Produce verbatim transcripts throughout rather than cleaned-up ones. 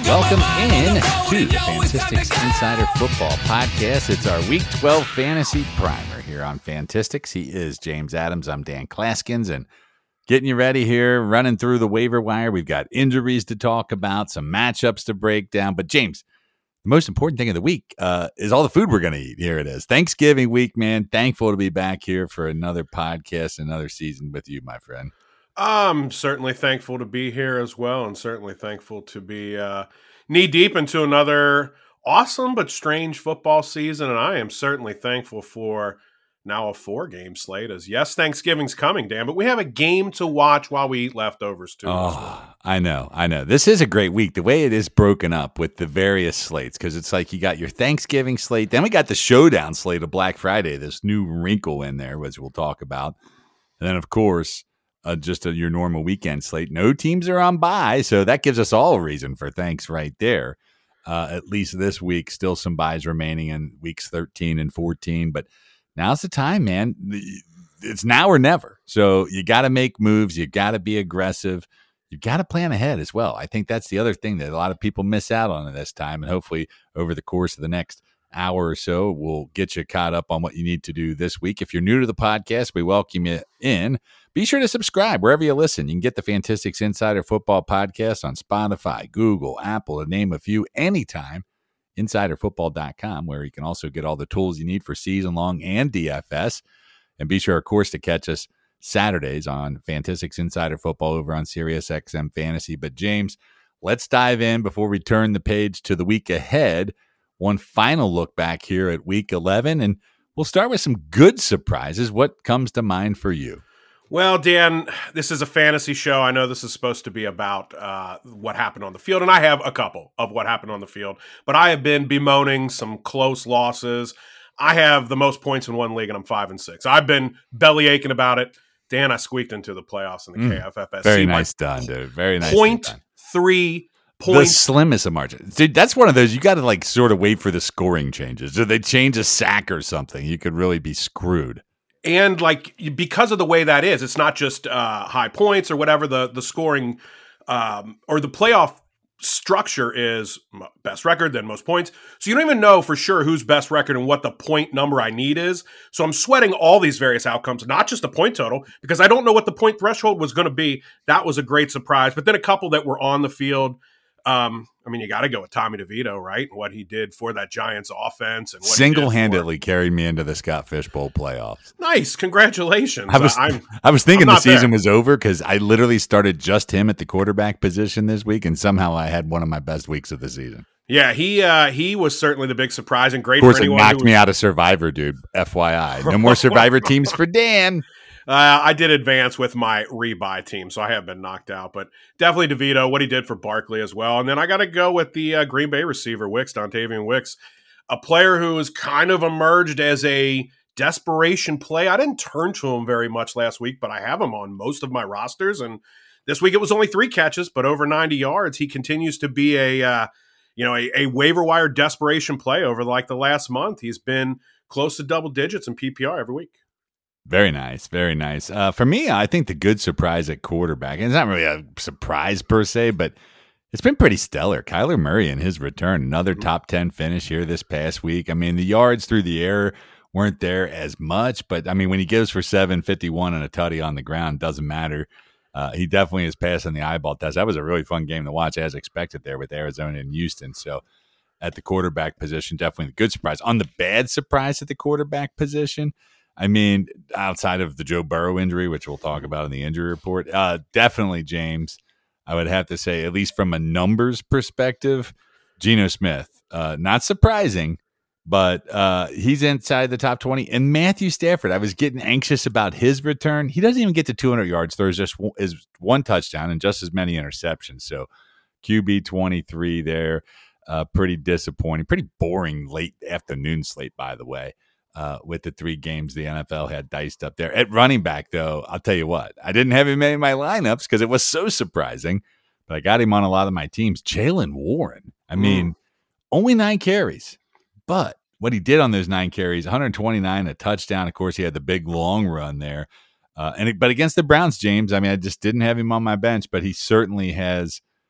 Welcome in to the Fantastics Insider Football Podcast. It's our Week twelve Fantasy Primer here on Fantastics. He is James Adams. I'm Dan Klaskins, and getting you ready here, running through the waiver wire. We've got injuries to talk about, some matchups to break down. But James, the most important thing of the week uh, is all the food we're going to eat. Here it is. Thanksgiving week, man. Thankful to be back here for another podcast, another season with you, my friend. I'm certainly thankful to be here as well, and certainly thankful to be uh, knee-deep into another awesome but strange football season, and I am certainly thankful for now a four-game slate. As yes, Thanksgiving's coming, Dan, but we have a game to watch while we eat leftovers, too. Oh, I know, I know. This is a great week, the way it is broken up with the various slates, because it's like you got your Thanksgiving slate, then we got the showdown slate of Black Friday, this new wrinkle in there, which we'll talk about, and then, of course, Uh, just a, your normal weekend slate. No teams are on bye, so that gives us all a reason for thanks right there. Uh, at least this week, still some buys remaining in weeks thirteen and fourteen, but now's the time, man. It's now or never. So you got to make moves. You got to be aggressive. You got to plan ahead as well. I think that's the other thing that a lot of people miss out on at this time, and hopefully over the course of the next hour or so, we'll get you caught up on what you need to do this week. If you're new to the podcast, we welcome you in. Be sure to subscribe wherever you listen. You can get the Fantastics Insider Football Podcast on Spotify, Google, Apple, to name a few, anytime. insider football dot com, where you can also get all the tools you need for season-long and D F S. And be sure, of course, to catch us Saturdays on Fantastics Insider Football over on SiriusXM Fantasy. But, James, let's dive in before we turn the page to the week ahead. One final look back here at Week eleven, and we'll start with some good surprises. What comes to mind for you? Well, Dan, this is a fantasy show. I know this is supposed to be about uh, what happened on the field, and I have a couple of what happened on the field, but I have been bemoaning some close losses. I have the most points in one league, and I'm five and six. I've been belly aching about it. Dan, I squeaked into the playoffs in the mm, K F F S C. Very nice done, dude. Very nice. Point three points. The slimmest of margins. Dude, that's one of those, you got to like sort of wait for the scoring changes. Did they change a sack or something? You could really be screwed. And like because of the way that is, it's not just uh, high points or whatever the the scoring um, or the playoff structure is best record, then most points. So you don't even know for sure who's best record and what the point number I need is. So I'm sweating all these various outcomes, not just the point total, because I don't know what the point threshold was going to be. That was a great surprise. But then a couple that were on the field. Um, I mean, you got to go with Tommy DeVito, right? What he did for that Giants offense, and what single-handedly carried me into the Scott Fish Bowl playoffs. Nice, congratulations! I was, I'm, I was thinking the season there. was over because I literally started just him at the quarterback position this week, and somehow I had one of my best weeks of the season. Yeah, he uh, he was certainly the big surprise and great. Of course, for anyone it knocked who me was... out of Survivor, dude. F Y I, no more Survivor teams for Dan. Uh, I did advance with my rebuy team, so I have been knocked out. But definitely DeVito, what he did for Barkley as well. And then I got to go with the uh, Green Bay receiver, Wicks, Dontavian Wicks, a player who has kind of emerged as a desperation play. I didn't turn to him very much last week, but I have him on most of my rosters. And this week it was only three catches, but over ninety yards. He continues to be a, uh, you know, a, a waiver wire desperation play over like the last month. He's been close to double digits in P P R every week. Very nice, very nice. Uh, for me, I think the good surprise at quarterback, and it's not really a surprise per se, but it's been pretty stellar. Kyler Murray in his return, another top ten finish here this past week. I mean, the yards through the air weren't there as much, but I mean, when he goes for seven fifty-one and a tutty on the ground, doesn't matter. Uh, he definitely is passing the eyeball test. That was a really fun game to watch, as expected there with Arizona and Houston. So at the quarterback position, definitely the good surprise. On the bad surprise at the quarterback position, I mean, outside of the Joe Burrow injury, which we'll talk about in the injury report, uh, definitely, James, I would have to say, at least from a numbers perspective, Geno Smith. Uh, not surprising, but uh, he's inside the top twenty. And Matthew Stafford, I was getting anxious about his return. He doesn't even get to two hundred yards. There's just w- is one touchdown and just as many interceptions. So Q B twenty-three there, uh, pretty disappointing. Pretty boring late afternoon slate, by the way. Uh, with the three games the N F L had diced up there. At running back, though, I'll tell you what, I didn't have him in my lineups because it was so surprising, but I got him on a lot of my teams. Jaylen Warren, I mean, mm. only nine carries, but what he did on those nine carries, one hundred twenty-nine, a touchdown. Of course, he had the big long run there. Uh, and it, But against the Browns, James, I mean, I just didn't have him on my bench, but he certainly has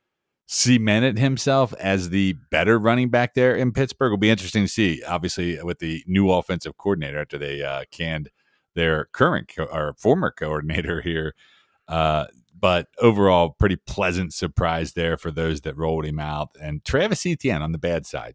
cemented himself as the better running back there in Pittsburgh. It'll be interesting to see, obviously, with the new offensive coordinator after they uh, canned their current co- or former coordinator here. Uh, but overall, pretty pleasant surprise there for those that rolled him out. And Travis Etienne on the bad side.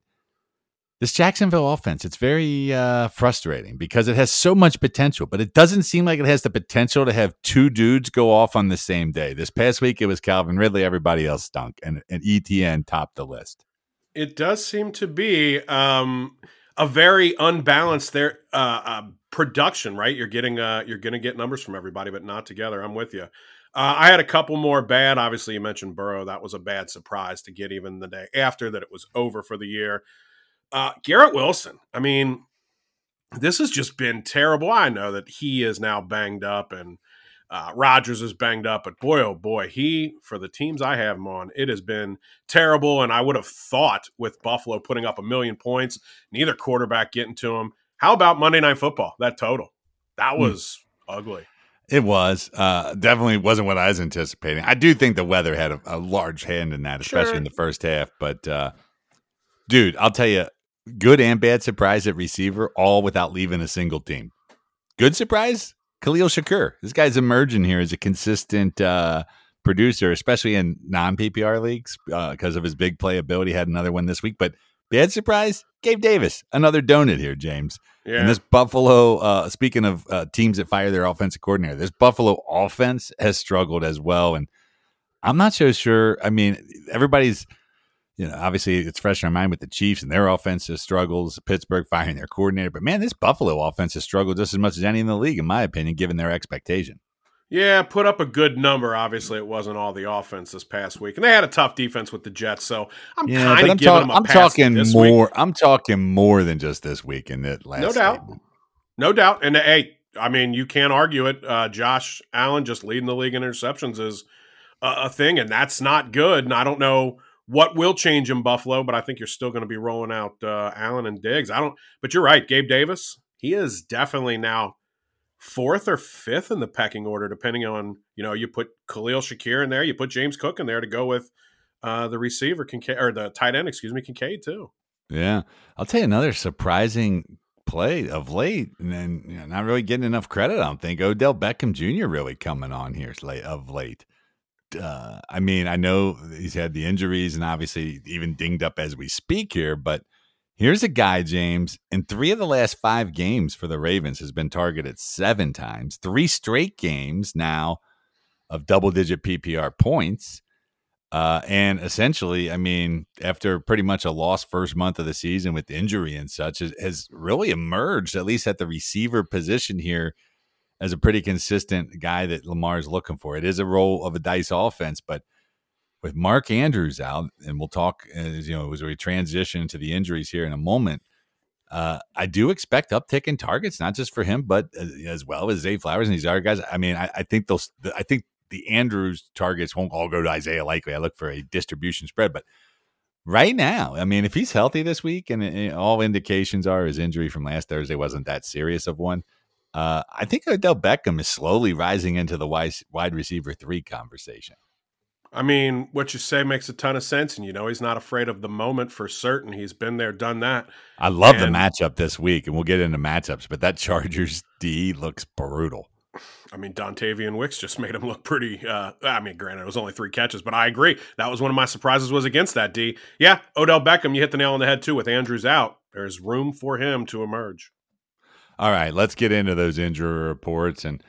This Jacksonville offense, it's very uh, frustrating because it has so much potential, but it doesn't seem like it has the potential to have two dudes go off on the same day. This past week, it was Calvin Ridley. Everybody else stunk, and, and Etienne topped the list. It does seem to be um, a very unbalanced there uh, uh, production, right? You're getting uh, you're going to get numbers from everybody, but not together. I'm with you. Uh, I had a couple more bad. Obviously, you mentioned Burrow. That was a bad surprise to get even the day after that it was over for the year. Uh, Garrett Wilson. I mean, this has just been terrible. I know that he is now banged up and uh, Rodgers is banged up, but boy, oh boy, he, for the teams I have him on, it has been terrible. And I would have thought with Buffalo putting up a million points, neither quarterback getting to him. How about Monday Night Football? That total. That was mm. ugly. It was. Uh, definitely wasn't what I was anticipating. I do think the weather had a, a large hand in that, especially Sure. in the first half. But, uh, dude, I'll tell you, good and bad surprise at receiver, all without leaving a single team. Good surprise, Khalil Shakur. This guy's emerging here as a consistent uh, producer, especially in non-P P R leagues because uh, of his big playability. Had another one this week. But bad surprise, Gabe Davis, another donut here, James. Yeah. And this Buffalo, uh, speaking of uh, teams that fire their offensive coordinator, this Buffalo offense has struggled as well. And I'm not so sure. I mean, everybody's, you know, obviously it's fresh in our mind with the Chiefs and their offensive struggles, Pittsburgh firing their coordinator. But, man, this Buffalo offense has struggled just as much as any in the league, in my opinion, given their expectation. Yeah, put up a good number. Obviously, it wasn't all the offense this past week. And they had a tough defense with the Jets, so I'm yeah, kind of giving talk- them a I'm pass talking this more. week. I'm talking more than just this week in that last No doubt. statement. No doubt. And, hey, I mean, you can't argue it. Uh, Josh Allen just leading the league in interceptions is a, a thing, and that's not good. And I don't know what will change in Buffalo, but I think you're still going to be rolling out uh, Allen and Diggs. I don't. But you're right, Gabe Davis, he is definitely now fourth or fifth in the pecking order, depending on, you know, you put Khalil Shakir in there, you put James Cook in there to go with uh, the receiver, Kincaid, or the tight end, excuse me, Kincaid too. Yeah. I'll tell you another surprising play of late, and then you know, not really getting enough credit, I don't think. Odell Beckham Junior really coming on here of late. Uh, I mean, I know he's had the injuries and obviously even dinged up as we speak here, but here's a guy, James, in three of the last five games for the Ravens has been targeted seven times, three straight games now of double-digit P P R points. Uh, and essentially, I mean, after pretty much a lost first month of the season with injury and such, has, has really emerged, at least at the receiver position here, as a pretty consistent guy that Lamar's looking for. It is a roll of a dice offense, but with Mark Andrews out, and we'll talk as you know as we transition to the injuries here in a moment, uh, I do expect uptick in targets, not just for him, but as well as Zay Flowers and these other guys. I mean, I, I think those, I think the Andrews targets won't all go to Isaiah Likely. I look for a distribution spread, but right now, I mean, if he's healthy this week, and, and all indications are his injury from last Thursday wasn't that serious of one. Uh, I think Odell Beckham is slowly rising into the wide, wide receiver three conversation. I mean, what you say makes a ton of sense, and you know he's not afraid of the moment for certain. He's been there, done that. I love and, the matchup this week, and we'll get into matchups, but that Chargers D looks brutal. I mean, Dontavian Wicks just made him look pretty uh, – I mean, granted, it was only three catches, but I agree. That was one of my surprises was against that D. Yeah, Odell Beckham, you hit the nail on the head too. With Andrews out, there's room for him to emerge. All right, let's get into those injury reports, and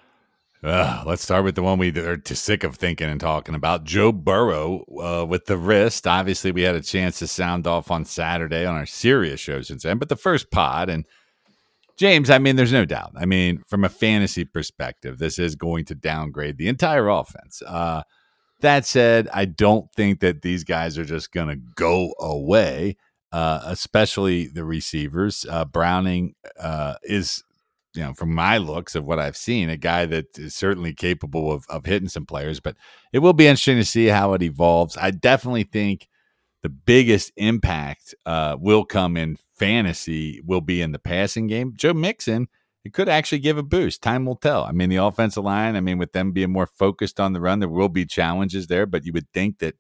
uh, let's start with the one we are too sick of thinking and talking about. Joe Burrow uh, with the wrist. Obviously, we had a chance to sound off on Saturday on our Sirius show since then, but the first pod, and James, I mean, there's no doubt. I mean, from a fantasy perspective, this is going to downgrade the entire offense. Uh, that said, I don't think that these guys are just going to go away. Uh, especially the receivers. Uh, Browning uh, is, you know, from my looks of what I've seen, a guy that is certainly capable of, of hitting some players, but it will be interesting to see how it evolves. I definitely think the biggest impact uh, will come in fantasy, will be in the passing game. Joe Mixon, it could actually give a boost. Time will tell. I mean, the offensive line, I mean, with them being more focused on the run, there will be challenges there, but you would think that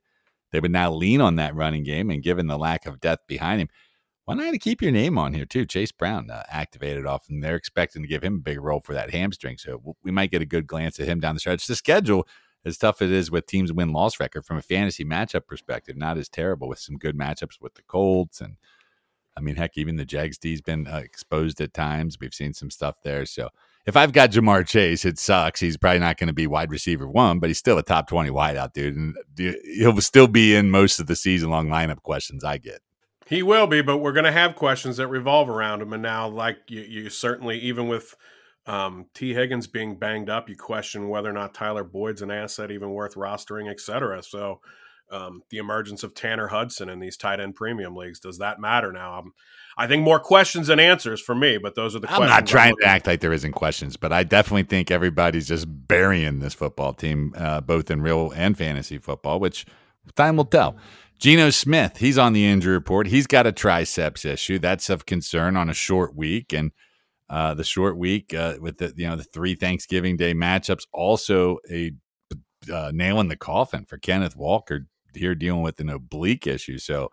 they would now lean on that running game, and given the lack of depth behind him, why not keep your name on here too? Chase Brown uh, activated off, and they're expecting to give him a big role for that hamstring. So we might get a good glance at him down the stretch. The schedule, as tough as it is with teams' win-loss record from a fantasy matchup perspective, not as terrible with some good matchups with the Colts. And I mean, heck, even the Jags D's been uh, exposed at times. We've seen some stuff there. So if I've got Jamar Chase, it sucks. He's probably not going to be wide receiver one, but he's still a top twenty wideout, dude. And he'll still be in most of the season-long lineup questions I get. He will be, but we're going to have questions that revolve around him. And now, like you, you certainly, even with um, T. Higgins being banged up, you question whether or not Tyler Boyd's an asset even worth rostering, et cetera. So um, the emergence of Tanner Hudson in these tight end premium leagues, does that matter now? Um, I think more questions than answers for me, but those are the I'm questions. I'm not trying to act like there isn't questions, but I definitely think everybody's just burying this football team, uh, both in real and fantasy football, which time will tell. Geno Smith, he's on the injury report. He's got a triceps issue. That's of concern on a short week. And uh, the short week uh, with the you know the three Thanksgiving Day matchups, also a uh, nail in the coffin for Kenneth Walker here dealing with an oblique issue. So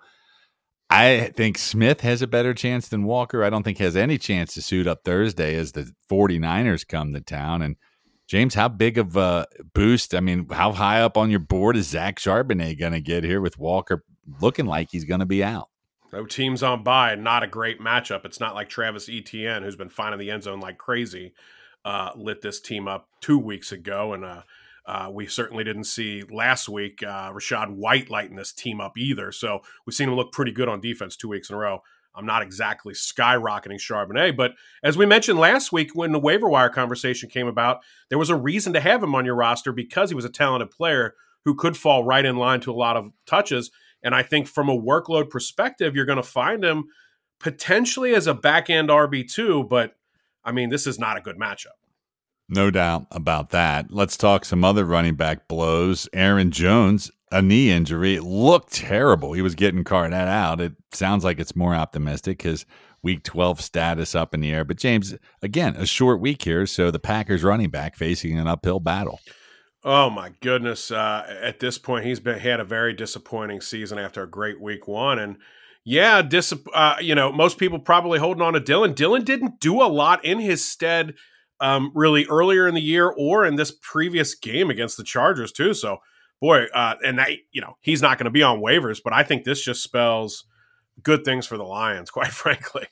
I think Smith has a better chance than Walker. I don't think he has any chance to suit up Thursday as the 49ers come to town. And James, how big of a boost? I mean, how high up on your board is Zach Charbonnet going to get here with Walker looking like he's going to be out? No teams on bye, not a great matchup. It's not like Travis Etienne, who's been finding the end zone like crazy, uh, lit this team up two weeks ago. And uh, uh, we certainly didn't see last week uh, Rachaad White lighting this team up either. So we've seen him look pretty good on defense two weeks in a row. I'm not exactly skyrocketing Charbonnet, but as we mentioned last week when the waiver wire conversation came about, there was a reason to have him on your roster because he was a talented player who could fall right in line to a lot of touches. And I think from a workload perspective, you're going to find him potentially as a back-end R B two, but I mean, this is not a good matchup. No doubt about that. Let's talk some other running back blows. Aaron Jones, a knee injury. It looked terrible. He was getting carted out. It sounds like it's more optimistic because week twelve status up in the air. But James, again, a short week here, so the Packers running back facing an uphill battle. Oh my goodness! Uh, at this point, he's been had a very disappointing season after a great week one, and yeah, dis- uh, you know, most people probably holding on to Dylan. Dylan didn't do a lot in his stead, um, really earlier in the year or in this previous game against the Chargers too. So, boy, uh, and that, you know, he's not going to be on waivers, but I think this just spells good things for the Lions, quite frankly.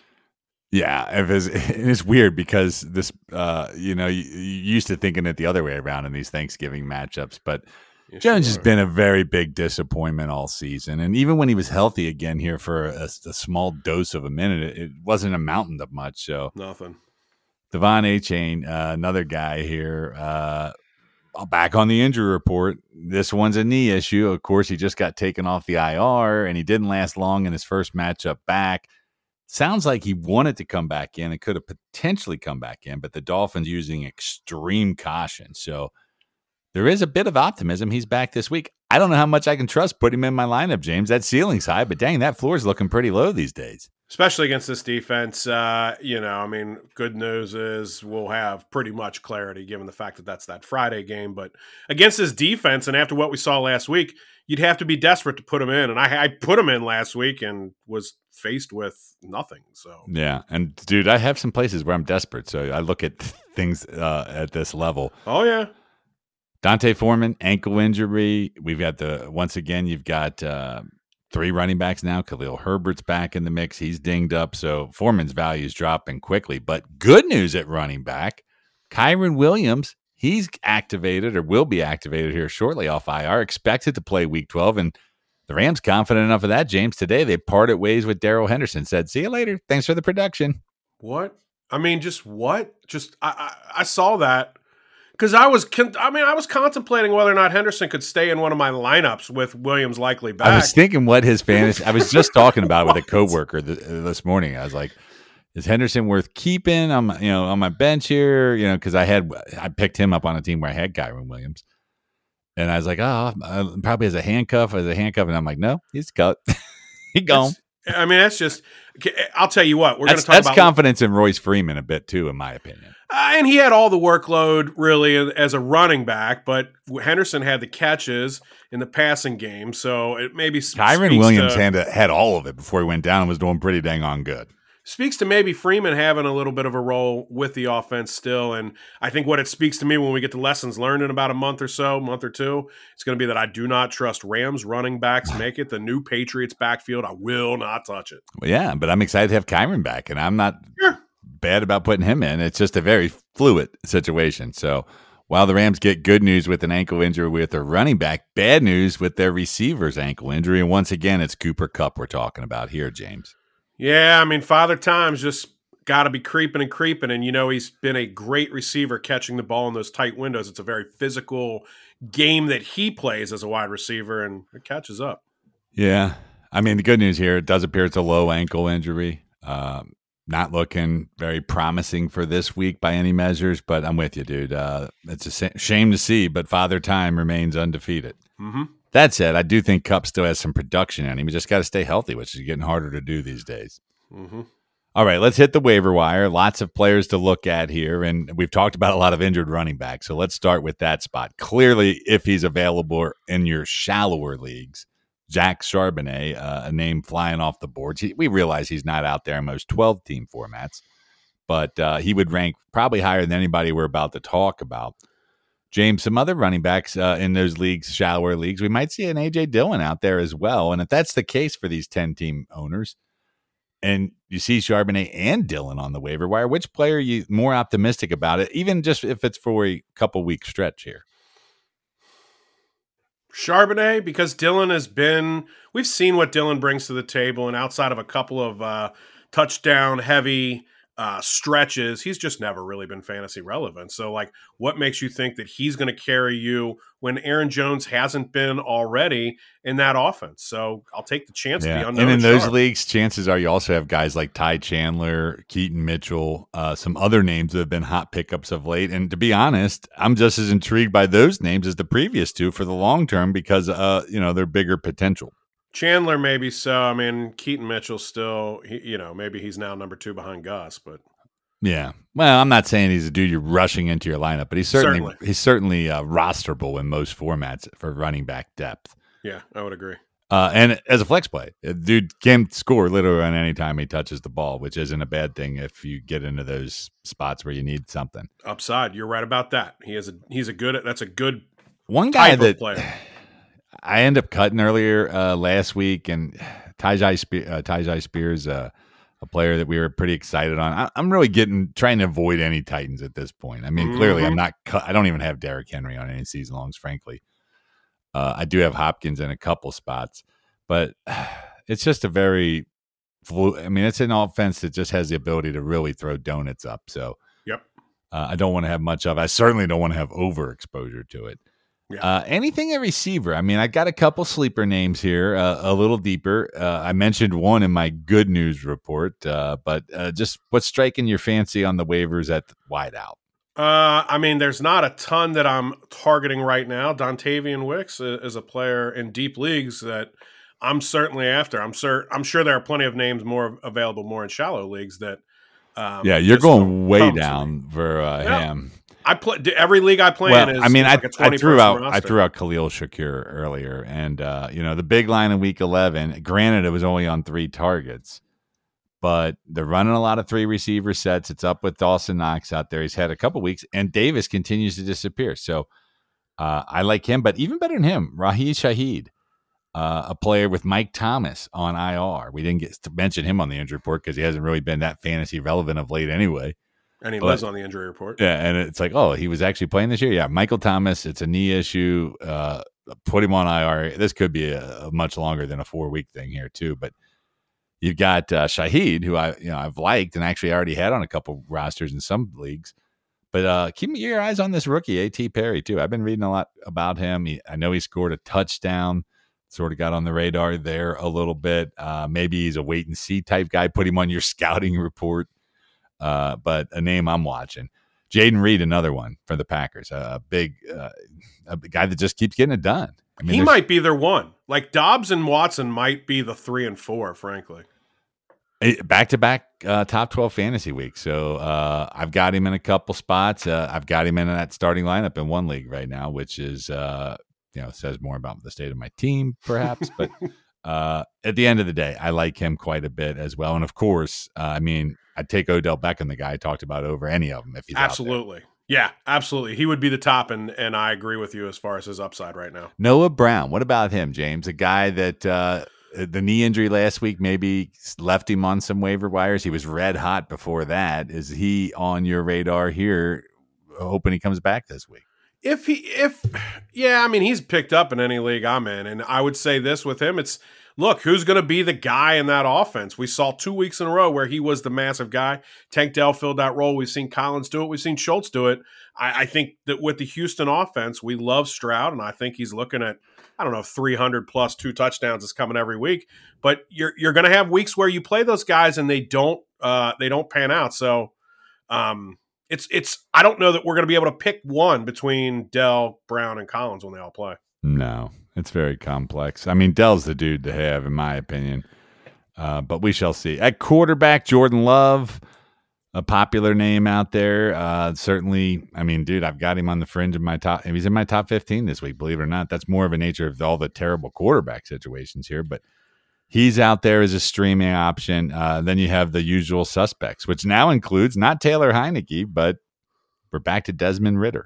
Yeah, it was, it's weird because this, uh, you know, you, you used to thinking it the other way around in these Thanksgiving matchups, but yeah, Jones sure. has been a very big disappointment all season. And even when he was healthy again here for a, a small dose of a minute, it, it wasn't amounting to much. So nothing. Devon Achane, uh, another guy here, uh, back on the injury report. This one's a knee issue. Of course, he just got taken off the I R, and he didn't last long in his first matchup back. Sounds like he wanted to come back in. It could have potentially come back in, but the Dolphins using extreme caution. So there is a bit of optimism. He's back this week. I don't know how much I can trust putting him in my lineup, James. That ceiling's high, but dang, that floor's looking pretty low these days. Especially against this defense. Uh, you know, I mean, good news is we'll have pretty much clarity given the fact that that's that Friday game. But against this defense, and after what we saw last week, you'd have to be desperate to put him in. And I, I put him in last week and was faced with nothing. So yeah, and dude, I have some places where I'm desperate. So I look at things uh, at this level. Oh, yeah. Dante Foreman, ankle injury. We've got the, once again, you've got uh, three running backs now. Khalil Herbert's back in the mix. He's dinged up. So Foreman's value is dropping quickly. But good news at running back, Kyren Williams, he's activated or will be activated here shortly off I R, expected to play week twelve. And the Rams confident enough of that, James. Today they parted ways with Darrell Henderson, said, see you later. Thanks for the production. What? I mean, just what? Just I, I, I saw that. Because I was, con- I mean, I was contemplating whether or not Henderson could stay in one of my lineups with Williams likely back. I was thinking what his fantasy. I was just talking about it with a coworker th- this morning. I was like, "Is Henderson worth keeping? I'm, you know, on my bench here, you know, because I had I picked him up on a team where I had Kyren Williams, and I was like, oh, uh, probably as a handcuff, as a handcuff, and I'm like, no, he's cut, he gone. I mean, that's just. I'll tell you what, we're going to talk that's about. That's confidence in Royce Freeman a bit too, in my opinion. Uh, and he had all the workload really as a running back, but Henderson had the catches in the passing game, so it maybe Kyren Williams to, had had all of it before he went down and was doing pretty dang on good. Speaks to maybe Freeman having a little bit of a role with the offense still, and I think what it speaks to me when we get to lessons learned in about a month or so, month or two, it's going to be that I do not trust Rams running backs make it. The new Patriots backfield, I will not touch it. Well, yeah, but I'm excited to have Kyren back, and I'm not Sure. bad about putting him in. It's just a very fluid situation. So while the Rams get good news with an ankle injury with their running back, bad news with their receiver's ankle injury. And once again, it's Cooper Kupp we're talking about here, James. Yeah, I mean, Father Time's just got to be creeping and creeping. And, you know, he's been a great receiver catching the ball in those tight windows. It's a very physical game that he plays as a wide receiver, and it catches up. Yeah. I mean, the good news here, it does appear it's a low ankle injury. Um, Not looking very promising for this week by any measures, but I'm with you, dude. Uh, it's a shame to see, but Father Time remains undefeated. Mm-hmm. That said, I do think Kupp still has some production in him. He just got to stay healthy, which is getting harder to do these days. Mm-hmm. All right, let's hit the waiver wire. Lots of players to look at here, and we've talked about a lot of injured running backs, so let's start with that spot. Clearly, if he's available in your shallower leagues, Zach Charbonnet, uh, a name flying off the boards. He, we realize he's not out there in most twelve-team formats, but uh, he would rank probably higher than anybody we're about to talk about. James, some other running backs uh, in those leagues, shallower leagues, we might see an A J Dillon out there as well. And if that's the case for these ten-team owners, and you see Charbonnet and Dillon on the waiver wire, which player are you more optimistic about it, even just if it's for a couple-week stretch here? Charbonnet, because Dillon has been, we've seen what Dillon brings to the table, and outside of a couple of uh, touchdown heavy uh, stretches, he's just never really been fantasy relevant. So, like, what makes you think that he's going to carry you when Aaron Jones hasn't been already in that offense? So, I'll take the chance yeah. to be unknown. And in those sharp. leagues, chances are you also have guys like Ty Chandler, Keaton Mitchell, uh, some other names that have been hot pickups of late. And to be honest, I'm just as intrigued by those names as the previous two for the long term because, uh, you know, they're bigger potential. Chandler, maybe so. I mean, Keaton Mitchell still, he, you know, maybe he's now number two behind Gus, but yeah. Well, I'm not saying he's a dude you're rushing into your lineup, but he's certainly, Certainly. he's certainly uh, rosterable in most formats for running back depth. Yeah, I would agree. Uh, and as a flex play, a dude can score literally on any time he touches the ball, which isn't a bad thing if you get into those spots where you need something. Upside, you're right about that. He is a he's a good. That's a good one guy type that of player. I ended up cutting earlier uh, last week, and Tyjae Spe- uh, Tyjae Spears, uh, a player that we were pretty excited on. I- I'm really getting trying to avoid any Titans at this point. I mean, mm-hmm. clearly, I'm not. Cu- I don't even have Derrick Henry on any season longs, frankly. Uh, I do have Hopkins in a couple spots, but it's just a very flu- I mean, it's an offense that just has the ability to really throw donuts up. So, yep. Uh, I don't want to have much of. I certainly don't want to have overexposure to it. Yeah. Uh, anything at receiver. I mean, I got a couple sleeper names here, uh, a little deeper. Uh, I mentioned one in my good news report, uh, but uh, just what's striking your fancy on the waivers at wide out? Uh, I mean, there's not a ton that I'm targeting right now. Dontavian Wicks is a player in deep leagues that I'm certainly after. I'm sure. I'm sure there are plenty of names more available, more in shallow leagues that. Um, yeah, you're going way down for uh, yeah. him. I play every league I play well, in is. I mean, like I, I threw out roster. I threw out Khalil Shakir earlier, and uh, you know the big line in week eleven. Granted, it was only on three targets, but they're running a lot of three receiver sets. It's up with Dawson Knox out there. He's had a couple weeks, and Davis continues to disappear. So uh, I like him, but even better than him, Raheem Shaheed, uh, a player with Mike Thomas on I R. We didn't get to mention him on the injury report because he hasn't really been that fantasy relevant of late anyway. And he but, lives on the injury report. Yeah, and it's like, oh, he was actually playing this year? Yeah, Michael Thomas, it's a knee issue. Uh, put him on I R. This could be a, a much longer than a four-week thing here, too. But you've got uh, Shaheed, who I, you know, I've liked and actually already had on a couple rosters in some leagues. But uh, keep your eyes on this rookie, A T. Perry, too. I've been reading a lot about him. He, I know he scored a touchdown, sort of got on the radar there a little bit. Uh, maybe he's a wait-and-see type guy. Put him on your scouting report. Uh, but a name I'm watching, Jaden Reed, another one for the Packers, a big uh, a guy that just keeps getting it done. I mean, he might be their one. Like Dobbs and Watson might be the three and four, frankly. Back to back top twelve fantasy week. So uh, I've got him in a couple spots. Uh, I've got him in that starting lineup in one league right now, which is, uh, you know, says more about the state of my team, perhaps. But uh, at the end of the day, I like him quite a bit as well. And of course, uh, I mean, I'd take Odell Beckham, the guy I talked about, over any of them if he's absolutely. Out there. Yeah, absolutely. He would be the top, and and I agree with you as far as his upside right now. Noah Brown, what about him, James? A guy that uh, the knee injury last week maybe left him on some waiver wires. He was red hot before that. Is he on your radar here, hoping he comes back this week? If he, if, yeah, I mean, he's picked up in any league I'm in. And I would say this with him, it's, look, who's going to be the guy in that offense? We saw two weeks in a row where he was the massive guy. Tank Dell filled that role. We've seen Collins do it. We've seen Schultz do it. I, I think that with the Houston offense, we love Stroud, and I think he's looking at, I don't know, three hundred plus two touchdowns is coming every week. But you're you're going to have weeks where you play those guys and they don't uh, they don't pan out. So, um, It's it's. I don't know that we're going to be able to pick one between Dell, Brown, and Collins when they all play. No, it's very complex. I mean, Dell's the dude to have, in my opinion. Uh, but we shall see. At quarterback, Jordan Love, a popular name out there. Uh, certainly, I mean, dude, I've got him on the fringe of my top. He's in my top fifteen this week, believe it or not. That's more of a nature of all the terrible quarterback situations here, but he's out there as a streaming option. Uh, then you have the usual suspects, which now includes not Taylor Heineke, but we're back to Desmond Ridder.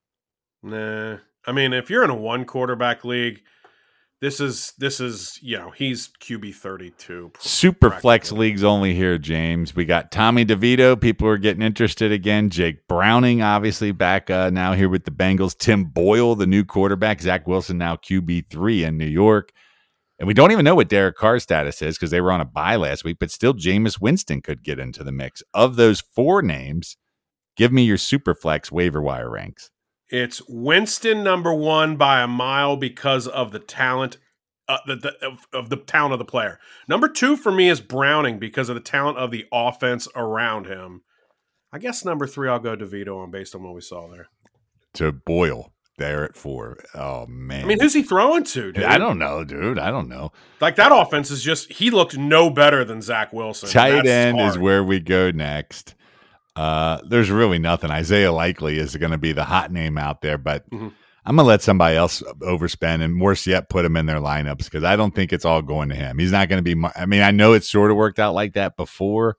Nah, I mean, if you're in a one quarterback league, this is this is you know he's Q B thirty-two. Super flex leagues only here, James. We got Tommy DeVito. People are getting interested again. Jake Browning, obviously back uh, now here with the Bengals. Tim Boyle, the new quarterback. Zach Wilson now Q B three in New York. And we don't even know what Derek Carr's status is because they were on a bye last week, but still Jameis Winston could get into the mix. Of those four names, give me your Superflex waiver wire ranks. It's Winston number one by a mile because of the talent uh, the, the, of, of the talent of the player. Number two for me is Browning because of the talent of the offense around him. I guess number three I'll go DeVito on based on what we saw there. To Boyle. There at four. Oh, man. I mean, who's he throwing to, dude? I don't know, dude. I don't know. Like, that offense is just, he looked no better than Zach Wilson. Tight end is where we go next. Uh, there's really nothing. Isaiah Likely is going to be the hot name out there, but mm-hmm. I'm going to let somebody else overspend and worse yet, put him in their lineups because I don't think it's all going to him. He's not going to be, I mean, I know it's sort of worked out like that before,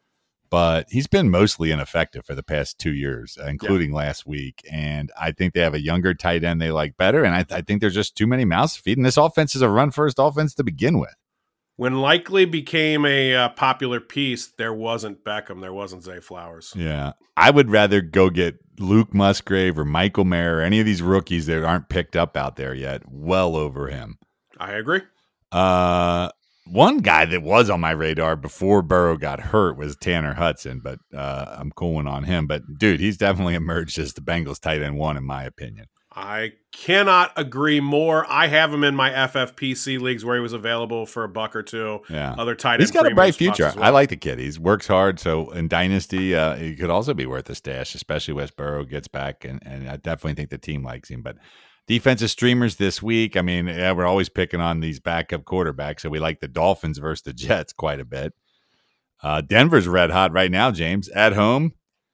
but he's been mostly ineffective for the past two years, including yeah. last week. And I think they have a younger tight end they like better. And I, th- I think there's just too many mouths to feed. And this offense is a run-first offense to begin with. When Likely became a uh, popular piece, there wasn't Beckham. There wasn't Zay Flowers. Yeah. I would rather go get Luke Musgrave or Michael Mayer or any of these rookies that aren't picked up out there yet well over him. I agree. Uh. One guy that was on my radar before Burrow got hurt was Tanner Hudson, but uh, I'm cooling on him. But, dude, he's definitely emerged as the Bengals tight end one, in my opinion. I cannot agree more. I have him in my F F P C leagues where he was available for a buck or two. Yeah. Other tight end. He's got a bright future. Well. I like the kid. He works hard. So, in Dynasty, uh, he could also be worth a stash, especially as Burrow gets back. And, and I definitely think the team likes him. But defensive streamers this week. I mean, yeah, we're always picking on these backup quarterbacks, so we like the Dolphins versus the Jets quite a bit. Uh, Denver's red hot right now, James, at home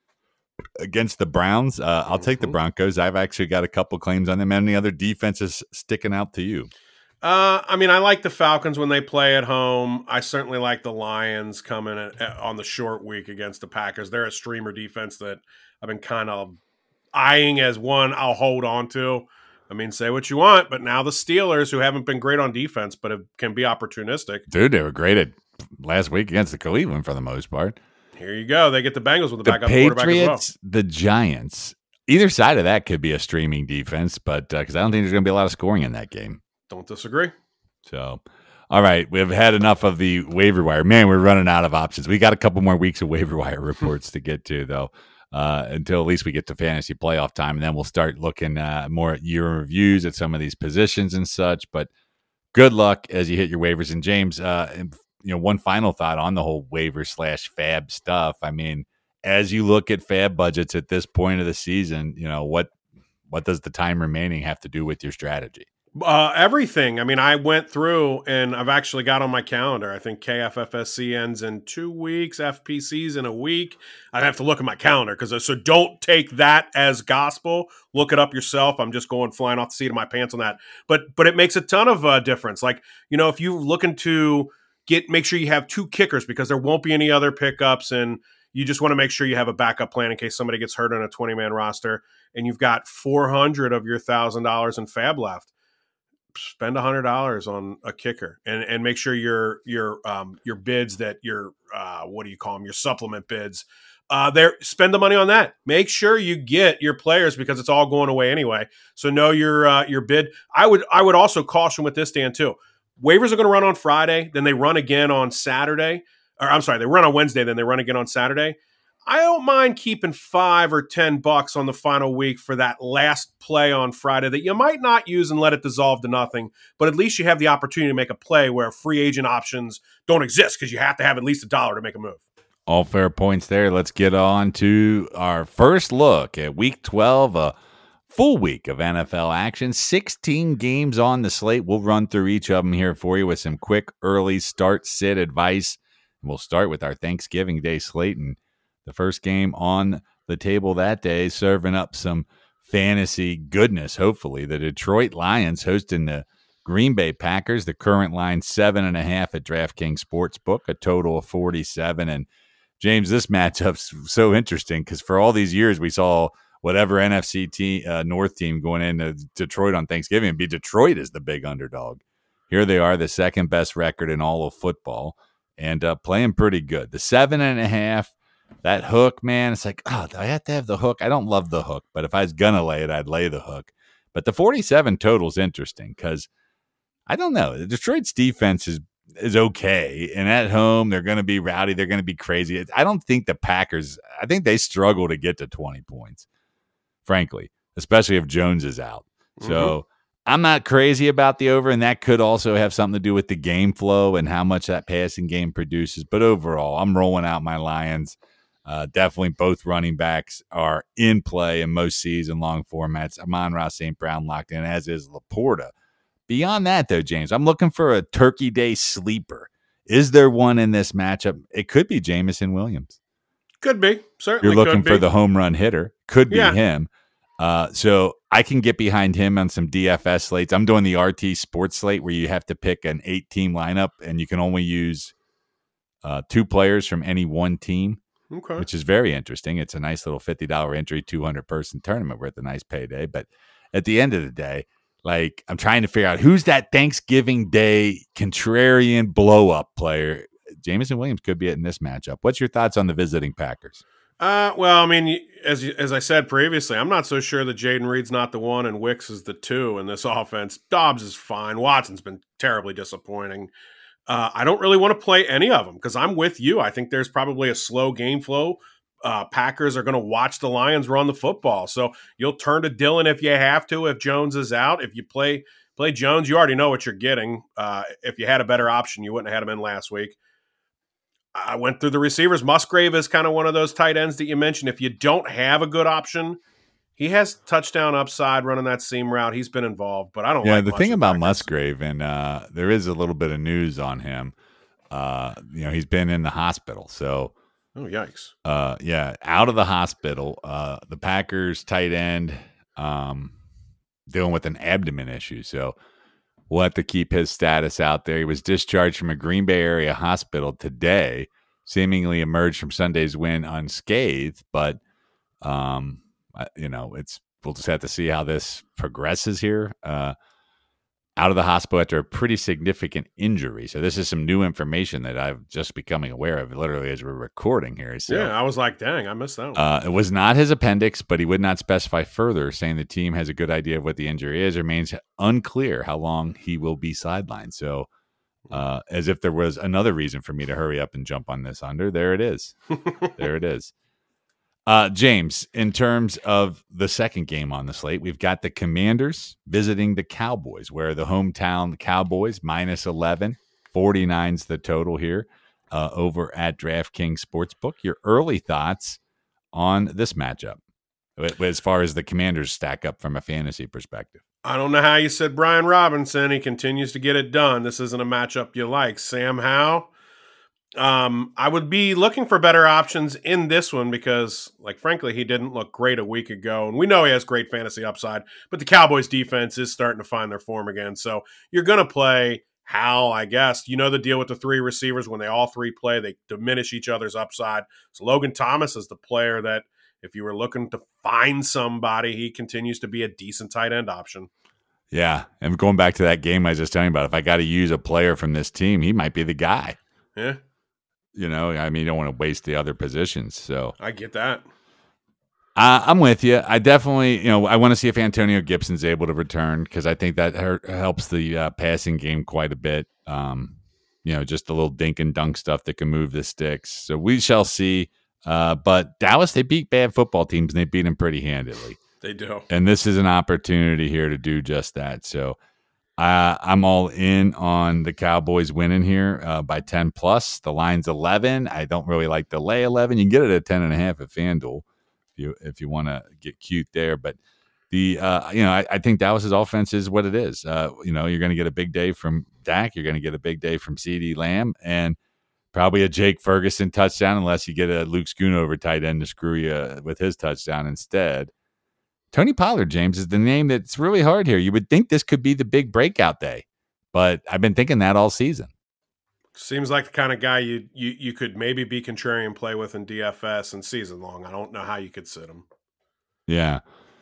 against the Browns. Uh, I'll take the Broncos. I've actually got a couple claims on them. Any other defenses sticking out to you? Uh, I mean, I like the Falcons when they play at home. I certainly like the Lions coming at, at, on the short week against the Packers. They're a streamer defense that I've been kind of eyeing as one I'll hold on to. I mean, say what you want, but now the Steelers, who haven't been great on defense, but have, can be opportunistic. Dude, they were great at last week against the Cleveland for the most part. Here you go. They get the Bengals with the, the backup Patriots, quarterback as well. The Giants. Either side of that could be a streaming defense, but because uh, I don't think there's going to be a lot of scoring in that game. Don't disagree. So, all right, we've had enough of the waiver wire. Man, we're running out of options. We got a couple more weeks of waiver wire reports to get to, though. Uh, until at least we get to fantasy playoff time, and then we'll start looking uh, more at year reviews at some of these positions and such. But good luck as you hit your waivers. And James, uh, you know, one final thought on the whole waiver slash fab stuff. I mean, as you look at fab budgets at this point of the season, you know, what what does the time remaining have to do with your strategy? Uh, everything. I mean, I went through and I've actually got on my calendar. I think K F F S C ends in two weeks, F P C's in a week. I have to look at my calendar because so don't take that as gospel. Look it up yourself. I'm just going flying off the seat of my pants on that. But but it makes a ton of uh, difference. Like, you know, if you're looking to get make sure you have two kickers because there won't be any other pickups, and you just want to make sure you have a backup plan in case somebody gets hurt on a twenty-man roster, and you've got four hundred of your one thousand dollars in fab left. Spend one hundred dollars on a kicker and, and make sure your your um, your bids that your uh, what do you call them your supplement bids uh, there spend the money on that. Make sure you get your players because it's all going away anyway. So know your uh, your bid. I would I would also caution with this, Dan, too. Waivers are going to run on Friday, then they run again on Saturday. Or I'm sorry, they run on Wednesday, then they run again on Saturday. I don't mind keeping five or ten bucks on the final week for that last play on Friday that you might not use and let it dissolve to nothing, but at least you have the opportunity to make a play where free agent options don't exist because you have to have at least a dollar to make a move. All fair points there. Let's get on to our first look at Week twelve, a full week of N F L action, sixteen games on the slate. We'll run through each of them here for you with some quick early start sit advice. We'll start with our Thanksgiving Day slate, and the first game on the table that day, serving up some fantasy goodness, hopefully. The Detroit Lions hosting the Green Bay Packers. The current line, seven and a half at DraftKings Sportsbook, a total of forty-seven. And, James, this matchup's so interesting because for all these years we saw whatever N F C team, uh, North team going into Detroit on Thanksgiving and be Detroit as the big underdog. Here they are, the second best record in all of football, and uh, playing pretty good. The seven and a half, that hook, man, it's like, oh, do I have to have the hook? I don't love the hook, but if I was going to lay it, I'd lay the hook. But the forty-seven total is interesting because, I don't know, Detroit's defense is is okay. And at home, they're going to be rowdy. They're going to be crazy. I don't think the Packers, I think they struggle to get to twenty points, frankly, especially if Jones is out. Mm-hmm. So I'm not crazy about the over, and that could also have something to do with the game flow and how much that passing game produces. But overall, I'm rolling out my Lions. Uh, definitely both running backs are in play in most season-long formats. Amon-Ra Saint Brown locked in, as is Laporta. Beyond that, though, James, I'm looking for a Turkey Day sleeper. Is there one in this matchup? It could be Jameson Williams. Could be. Certainly You're looking could be. for the home run hitter. Could be yeah. him. Uh, so I can get behind him on some D F S slates. I'm doing the R T Sports slate where you have to pick an eight-team lineup, and you can only use uh, two players from any one team. Okay. Which is very interesting. It's a nice little fifty dollars entry, two hundred person tournament worth a nice payday. But at the end of the day, like, I'm trying to figure out who's that Thanksgiving Day contrarian blow-up player. Jameson Williams could be it in this matchup. What's your thoughts on the visiting Packers? Uh, well, I mean, as as I said previously, I'm not so sure that Jaden Reed's not the one and Wicks is the two in this offense. Dobbs is fine. Watson's been terribly disappointing. Uh, I don't really want to play any of them because I'm with you. I think there's probably a slow game flow. Uh, Packers are going to watch the Lions run the football. So you'll turn to Dillon if you have to, if Jones is out. If you play play Jones, you already know what you're getting. Uh, if you had a better option, you wouldn't have had him in last week. I went through the receivers. Musgrave is kind of one of those tight ends that you mentioned. If you don't have a good option, he has touchdown upside running that seam route. He's been involved, but I don't yeah, like the much thing of about Packers. Musgrave, and uh, there is a little bit of news on him. Uh, you know, he's been in the hospital. So, oh, yikes. Uh, yeah, out of the hospital. Uh, the Packers tight end um, dealing with an abdomen issue. So we'll have to keep his status out there. He was discharged from a Green Bay area hospital today, seemingly emerged from Sunday's win unscathed, but um, you know, it's we'll just have to see how this progresses here. Uh, out of the hospital after a pretty significant injury. So this is some new information that I've just becoming aware of literally as we're recording here. So, yeah, I was like, dang, I missed that one. Uh, it was not his appendix, but he would not specify further, saying the team has a good idea of what the injury is. It remains unclear how long he will be sidelined. So uh, as if there was another reason for me to hurry up and jump on this under, there it is. There it is. Uh, James, in terms of the second game on the slate, we've got the Commanders visiting the Cowboys, where the hometown Cowboys minus eleven, forty-nine's the total here uh, over at DraftKings Sportsbook. Your early thoughts on this matchup as far as the Commanders stack up from a fantasy perspective? I don't know how you said Brian Robinson. He continues to get it done. This isn't a matchup you like. Sam Howell. Um, I would be looking for better options in this one because, like, frankly, he didn't look great a week ago. And we know he has great fantasy upside, but the Cowboys defense is starting to find their form again. So you're going to play Hal, I guess. You know the deal with the three receivers. When they all three play, they diminish each other's upside. So Logan Thomas is the player that, if you were looking to find somebody, he continues to be a decent tight end option. Yeah, and going back to that game I was just telling you about, if I got to use a player from this team, he might be the guy. Yeah. You know, I mean, you don't want to waste the other positions. So I get that. Uh, I'm with you. I definitely, you know, I want to see if Antonio Gibson's able to return because I think that her- helps the uh, passing game quite a bit. Um, you know, just a little dink and dunk stuff that can move the sticks. So we shall see. Uh, but Dallas, they beat bad football teams and they beat them pretty handedly. They do. And this is an opportunity here to do just that. So uh, I'm all in on the Cowboys winning here uh, by ten plus. The line's eleven. I don't really like the lay eleven. You can get it at ten and a half at FanDuel if you if you want to get cute there. But the uh, you know I, I think Dallas's offense is what it is. Uh, you know you're going to get a big day from Dak. You're going to get a big day from CeeDee Lamb and probably a Jake Ferguson touchdown unless you get a Luke Schoonover tight end to screw you with his touchdown instead. Tony Pollard, James, is the name that's really hard here. You would think this could be the big breakout day, but I've been thinking that all season. Seems like the kind of guy you you you could maybe be contrarian play with in D F S and season long. I don't know how you could sit him. Yeah.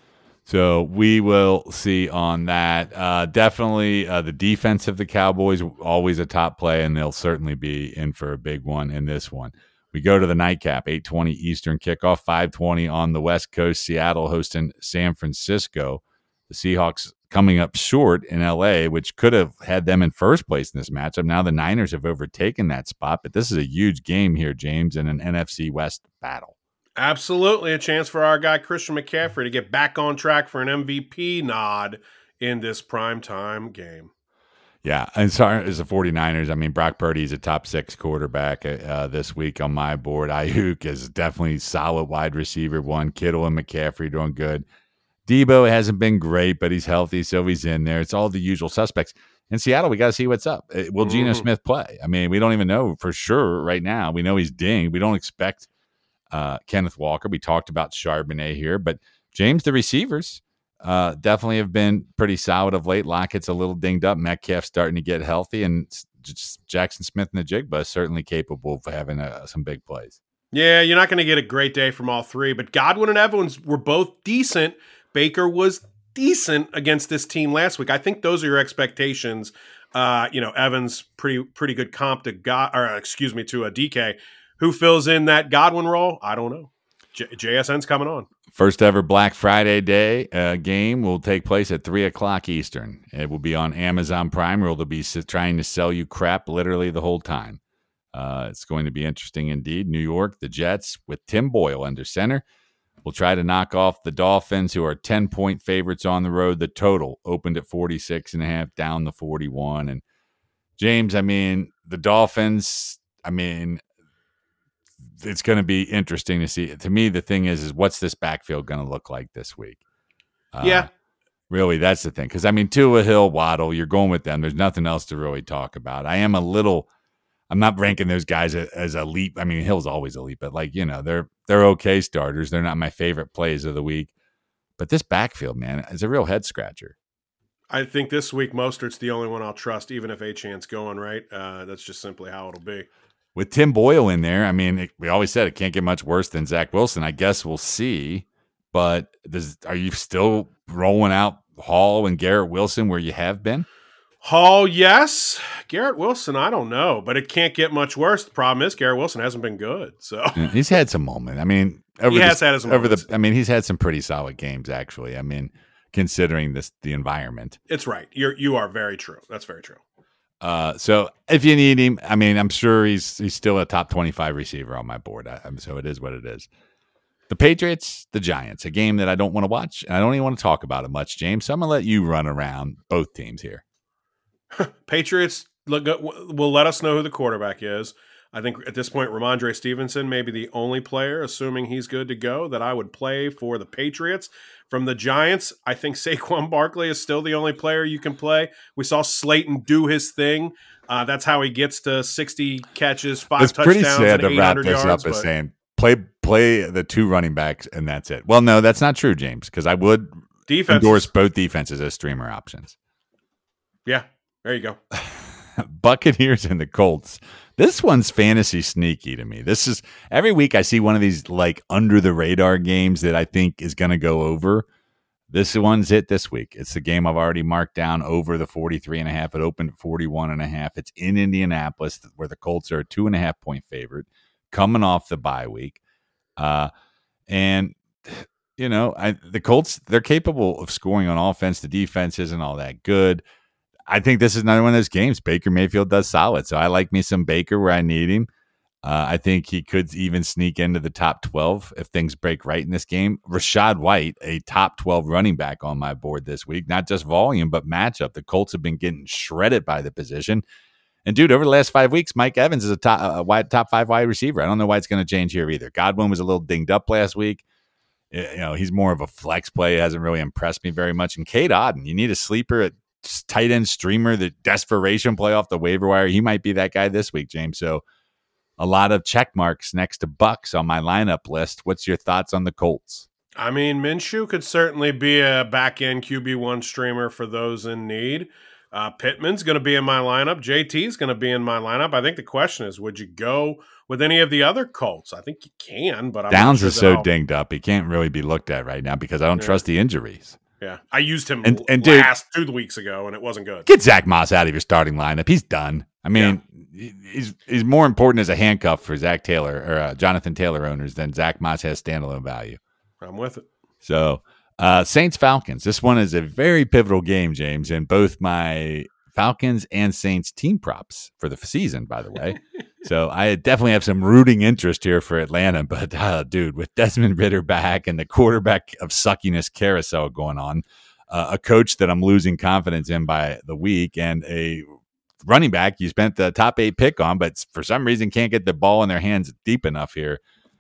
So we will see on that. Uh, definitely uh, the defense of the Cowboys, always a top play, and they'll certainly be in for a big one in this one. We go to the nightcap, eight twenty Eastern kickoff, five twenty on the West Coast. Seattle hosting San Francisco. The Seahawks coming up short in L A, which could have had them in first place in this matchup. Now the Niners have overtaken that spot, but this is a huge game here, James, in an N F C West battle. Absolutely a chance for our guy Christian McCaffrey to get back on track for an M V P nod in this primetime game. Yeah, and sorry, as the 49ers, I mean, Brock Purdy is a top six quarterback uh, this week on my board. Ayuk is definitely solid wide receiver one. Kittle and McCaffrey doing good. Debo hasn't been great, but he's healthy, so he's in there. It's all the usual suspects. In Seattle, we got to see what's up. Will Geno mm-hmm. Smith play? I mean, we don't even know for sure right now. We know he's dinged. We don't expect uh, Kenneth Walker. We talked about Charbonnet here, but James, the receivers, Uh, definitely have been pretty solid of late. Lockett's a little dinged up. Metcalf's starting to get healthy, and Jackson Smith and the Jigba is certainly capable of having uh, some big plays. Yeah, you're not going to get a great day from all three, but Godwin and Evans were both decent. Baker was decent against this team last week. I think those are your expectations. Uh, you know, Evans pretty pretty good comp to God, or excuse me, to a D K. Who fills in that Godwin role? I don't know. J- JSN's coming on. First ever Black Friday day uh, game will take place at three o'clock Eastern. It will be on Amazon Prime, where they'll be trying to sell you crap literally the whole time. Uh, it's going to be interesting indeed. New York, the Jets, with Tim Boyle under center, will try to knock off the Dolphins, who are ten-point favorites on the road. The total opened at forty-six and a half, down to forty-one. And James, I mean, the Dolphins, I mean, it's going to be interesting to see. To me, the thing is, is what's this backfield going to look like this week? Uh, yeah. Really, that's the thing. Because, I mean, Tua, Hill, Waddle, you're going with them. There's nothing else to really talk about. I am a little – I'm not ranking those guys as elite. I mean, Hill's always elite, but, like, you know, they're they're okay starters. They're not my favorite plays of the week. But this backfield, man, is a real head-scratcher. I think this week Mostert's the only one I'll trust, even if Achane's going, right? Uh, that's just simply how it'll be. With Tim Boyle in there, I mean, it, we always said it can't get much worse than Zach Wilson. I guess we'll see. But does, are you still rolling out Hall and Garrett Wilson where you have been? Hall, yes. Garrett Wilson, I don't know. But it can't get much worse. The problem is Garrett Wilson hasn't been good. So yeah, he's had some moments. I mean, over he has the, had some over moments. the. I mean, he's had some pretty solid games, actually. I mean, considering this the environment. It's right. You're you are very true. That's very true. Uh, so if you need him, I mean, I'm sure he's he's still a top twenty-five receiver on my board. I, so it is what it is. The Patriots, the Giants, a game that I don't want to watch, and I don't even want to talk about it much, James. So I'm gonna let you run around both teams here. Patriots look, will let us know who the quarterback is. I think at this point, Ramondre Stevenson may be the only player, assuming he's good to go, that I would play for the Patriots. From the Giants, I think Saquon Barkley is still the only player you can play. We saw Slayton do his thing. Uh, that's how he gets to sixty catches, five it's touchdowns, pretty sad and to wrap eight hundred this yards. up as But saying play play the two running backs and that's it. Well, no, that's not true, James, because I would defenses. endorse both defenses as streamer options. Yeah, there you go. Buccaneers and the Colts. This one's fantasy sneaky to me. This is every week I see one of these like under the radar games that I think is going to go over. This one's it this week. It's the game I've already marked down over the forty-three and a half. It opened at forty-one and a half. It's in Indianapolis where the Colts are a two and a half point favorite coming off the bye week. Uh, and you know, I, the Colts, they're capable of scoring on offense. The defense isn't all that good. I think this is another one of those games. Baker Mayfield does solid. So I like me some Baker where I need him. Uh, I think he could even sneak into the top twelve if things break right in this game. Rachaad White, a top twelve running back on my board this week. Not just volume, but matchup. The Colts have been getting shredded by the position. And, dude, over the last five weeks, Mike Evans is a top, a wide, top five wide receiver. I don't know why it's going to change here either. Godwin was a little dinged up last week. You know, he's more of a flex play. He hasn't really impressed me very much. And Cade Otton, you need a sleeper at tight end streamer, the desperation play off the waiver wire. He might be that guy this week, James. So a lot of check marks next to Bucks on my lineup list. What's your thoughts on the Colts? I mean, Minshew could certainly be a back-end Q B one streamer for those in need. Uh, Pittman's going to be in my lineup. J T's going to be in my lineup. I think the question is, would you go with any of the other Colts? I think you can, but I'm Downs not sure is so I'll... dinged up. He can't really be looked at right now because I don't yeah. trust the injuries. Yeah, I used him and, and last dude, two weeks ago, and it wasn't good. Get Zach Moss out of your starting lineup. He's done. I mean, yeah. he's he's more important as a handcuff for Zach Taylor or uh, Jonathan Taylor owners than Zach Moss has standalone value. I'm with it. So, uh, Saints Falcons. This one is a very pivotal game, James, and both my Falcons and Saints team props for the season, by the way. So I definitely have some rooting interest here for Atlanta, but uh, dude, with Desmond Ridder back and the quarterback of suckiness carousel going on, uh, a coach that I'm losing confidence in by the week, and a running back you spent the top eight pick on, but for some reason can't get the ball in their hands deep enough here.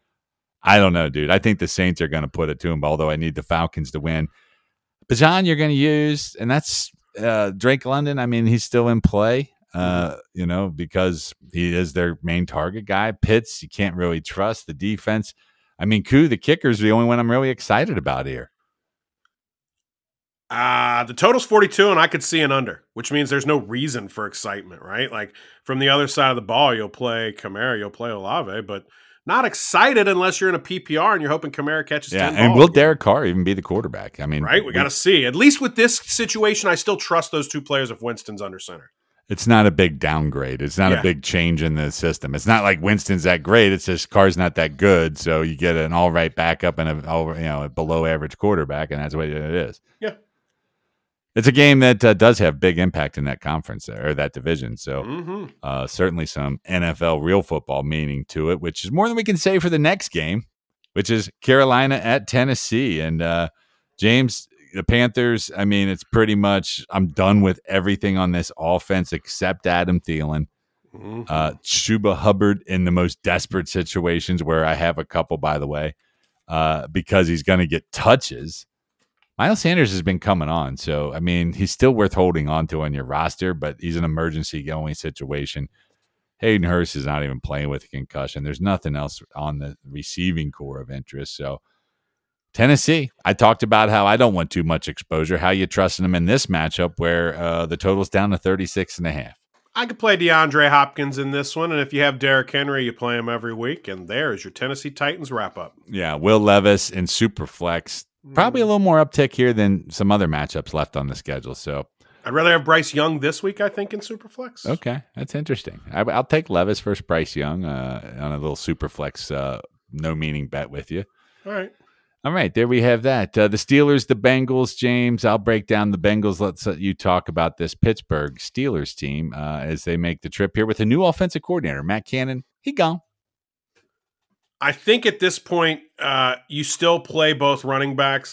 I don't know, dude. I think the Saints are going to put it to him, although I need the Falcons to win. Bijan you're going to use, and that's uh, Drake London. I mean, he's still in play. Uh, you know, because he is their main target guy. Pitts, you can't really trust the defense. I mean, Koo, the kicker, is the only one I'm really excited about here. Uh, the total's forty-two, and I could see an under, which means there's no reason for excitement, right? Like, from the other side of the ball, you'll play Kamara, you'll play Olave, but not excited unless you're in a P P R and you're hoping Kamara catches yeah, ten and balls will again. Derek Carr even be the quarterback? I mean, right? We, we got to see. At least with this situation, I still trust those two players if Winston's under center. It's not a big downgrade. It's not yeah. a big change in the system. It's not like Winston's that great. It's just Carr's not that good. So you get an all right backup and a all, you know a below average quarterback, and that's what it is. Yeah, it's a game that uh, does have big impact in that conference or that division. So mm-hmm. uh, certainly some N F L real football meaning to it, which is more than we can say for the next game, which is Carolina at Tennessee. And uh, James. The Panthers, I mean, it's pretty much I'm done with everything on this offense except Adam Thielen. Mm-hmm. Uh, Chuba Hubbard in the most desperate situations where I have a couple, by the way, uh, because he's going to get touches. Miles Sanders has been coming on. So, I mean, he's still worth holding on to on your roster, but he's an emergency only situation. Hayden Hurst is not even playing with a concussion. There's nothing else on the receiving core of interest. So, Tennessee, I talked about how I don't want too much exposure. How you trusting them in this matchup where uh, the total's down to thirty-six and a half? I could play DeAndre Hopkins in this one, and if you have Derrick Henry, you play him every week, and there is your Tennessee Titans wrap-up. Yeah, Will Levis in Superflex. Probably a little more uptick here than some other matchups left on the schedule. So I'd rather have Bryce Young this week, I think, in Superflex. Okay, that's interesting. I, I'll take Levis versus Bryce Young uh, on a little Superflex uh, no-meaning bet with you. All right. All right, there we have that. Uh, the Steelers, the Bengals, James. I'll break down the Bengals. Let's let you talk about this Pittsburgh Steelers team uh, as they make the trip here with a new offensive coordinator, Matt Cannon. He gone. I think at this point, uh, you still play both running backs.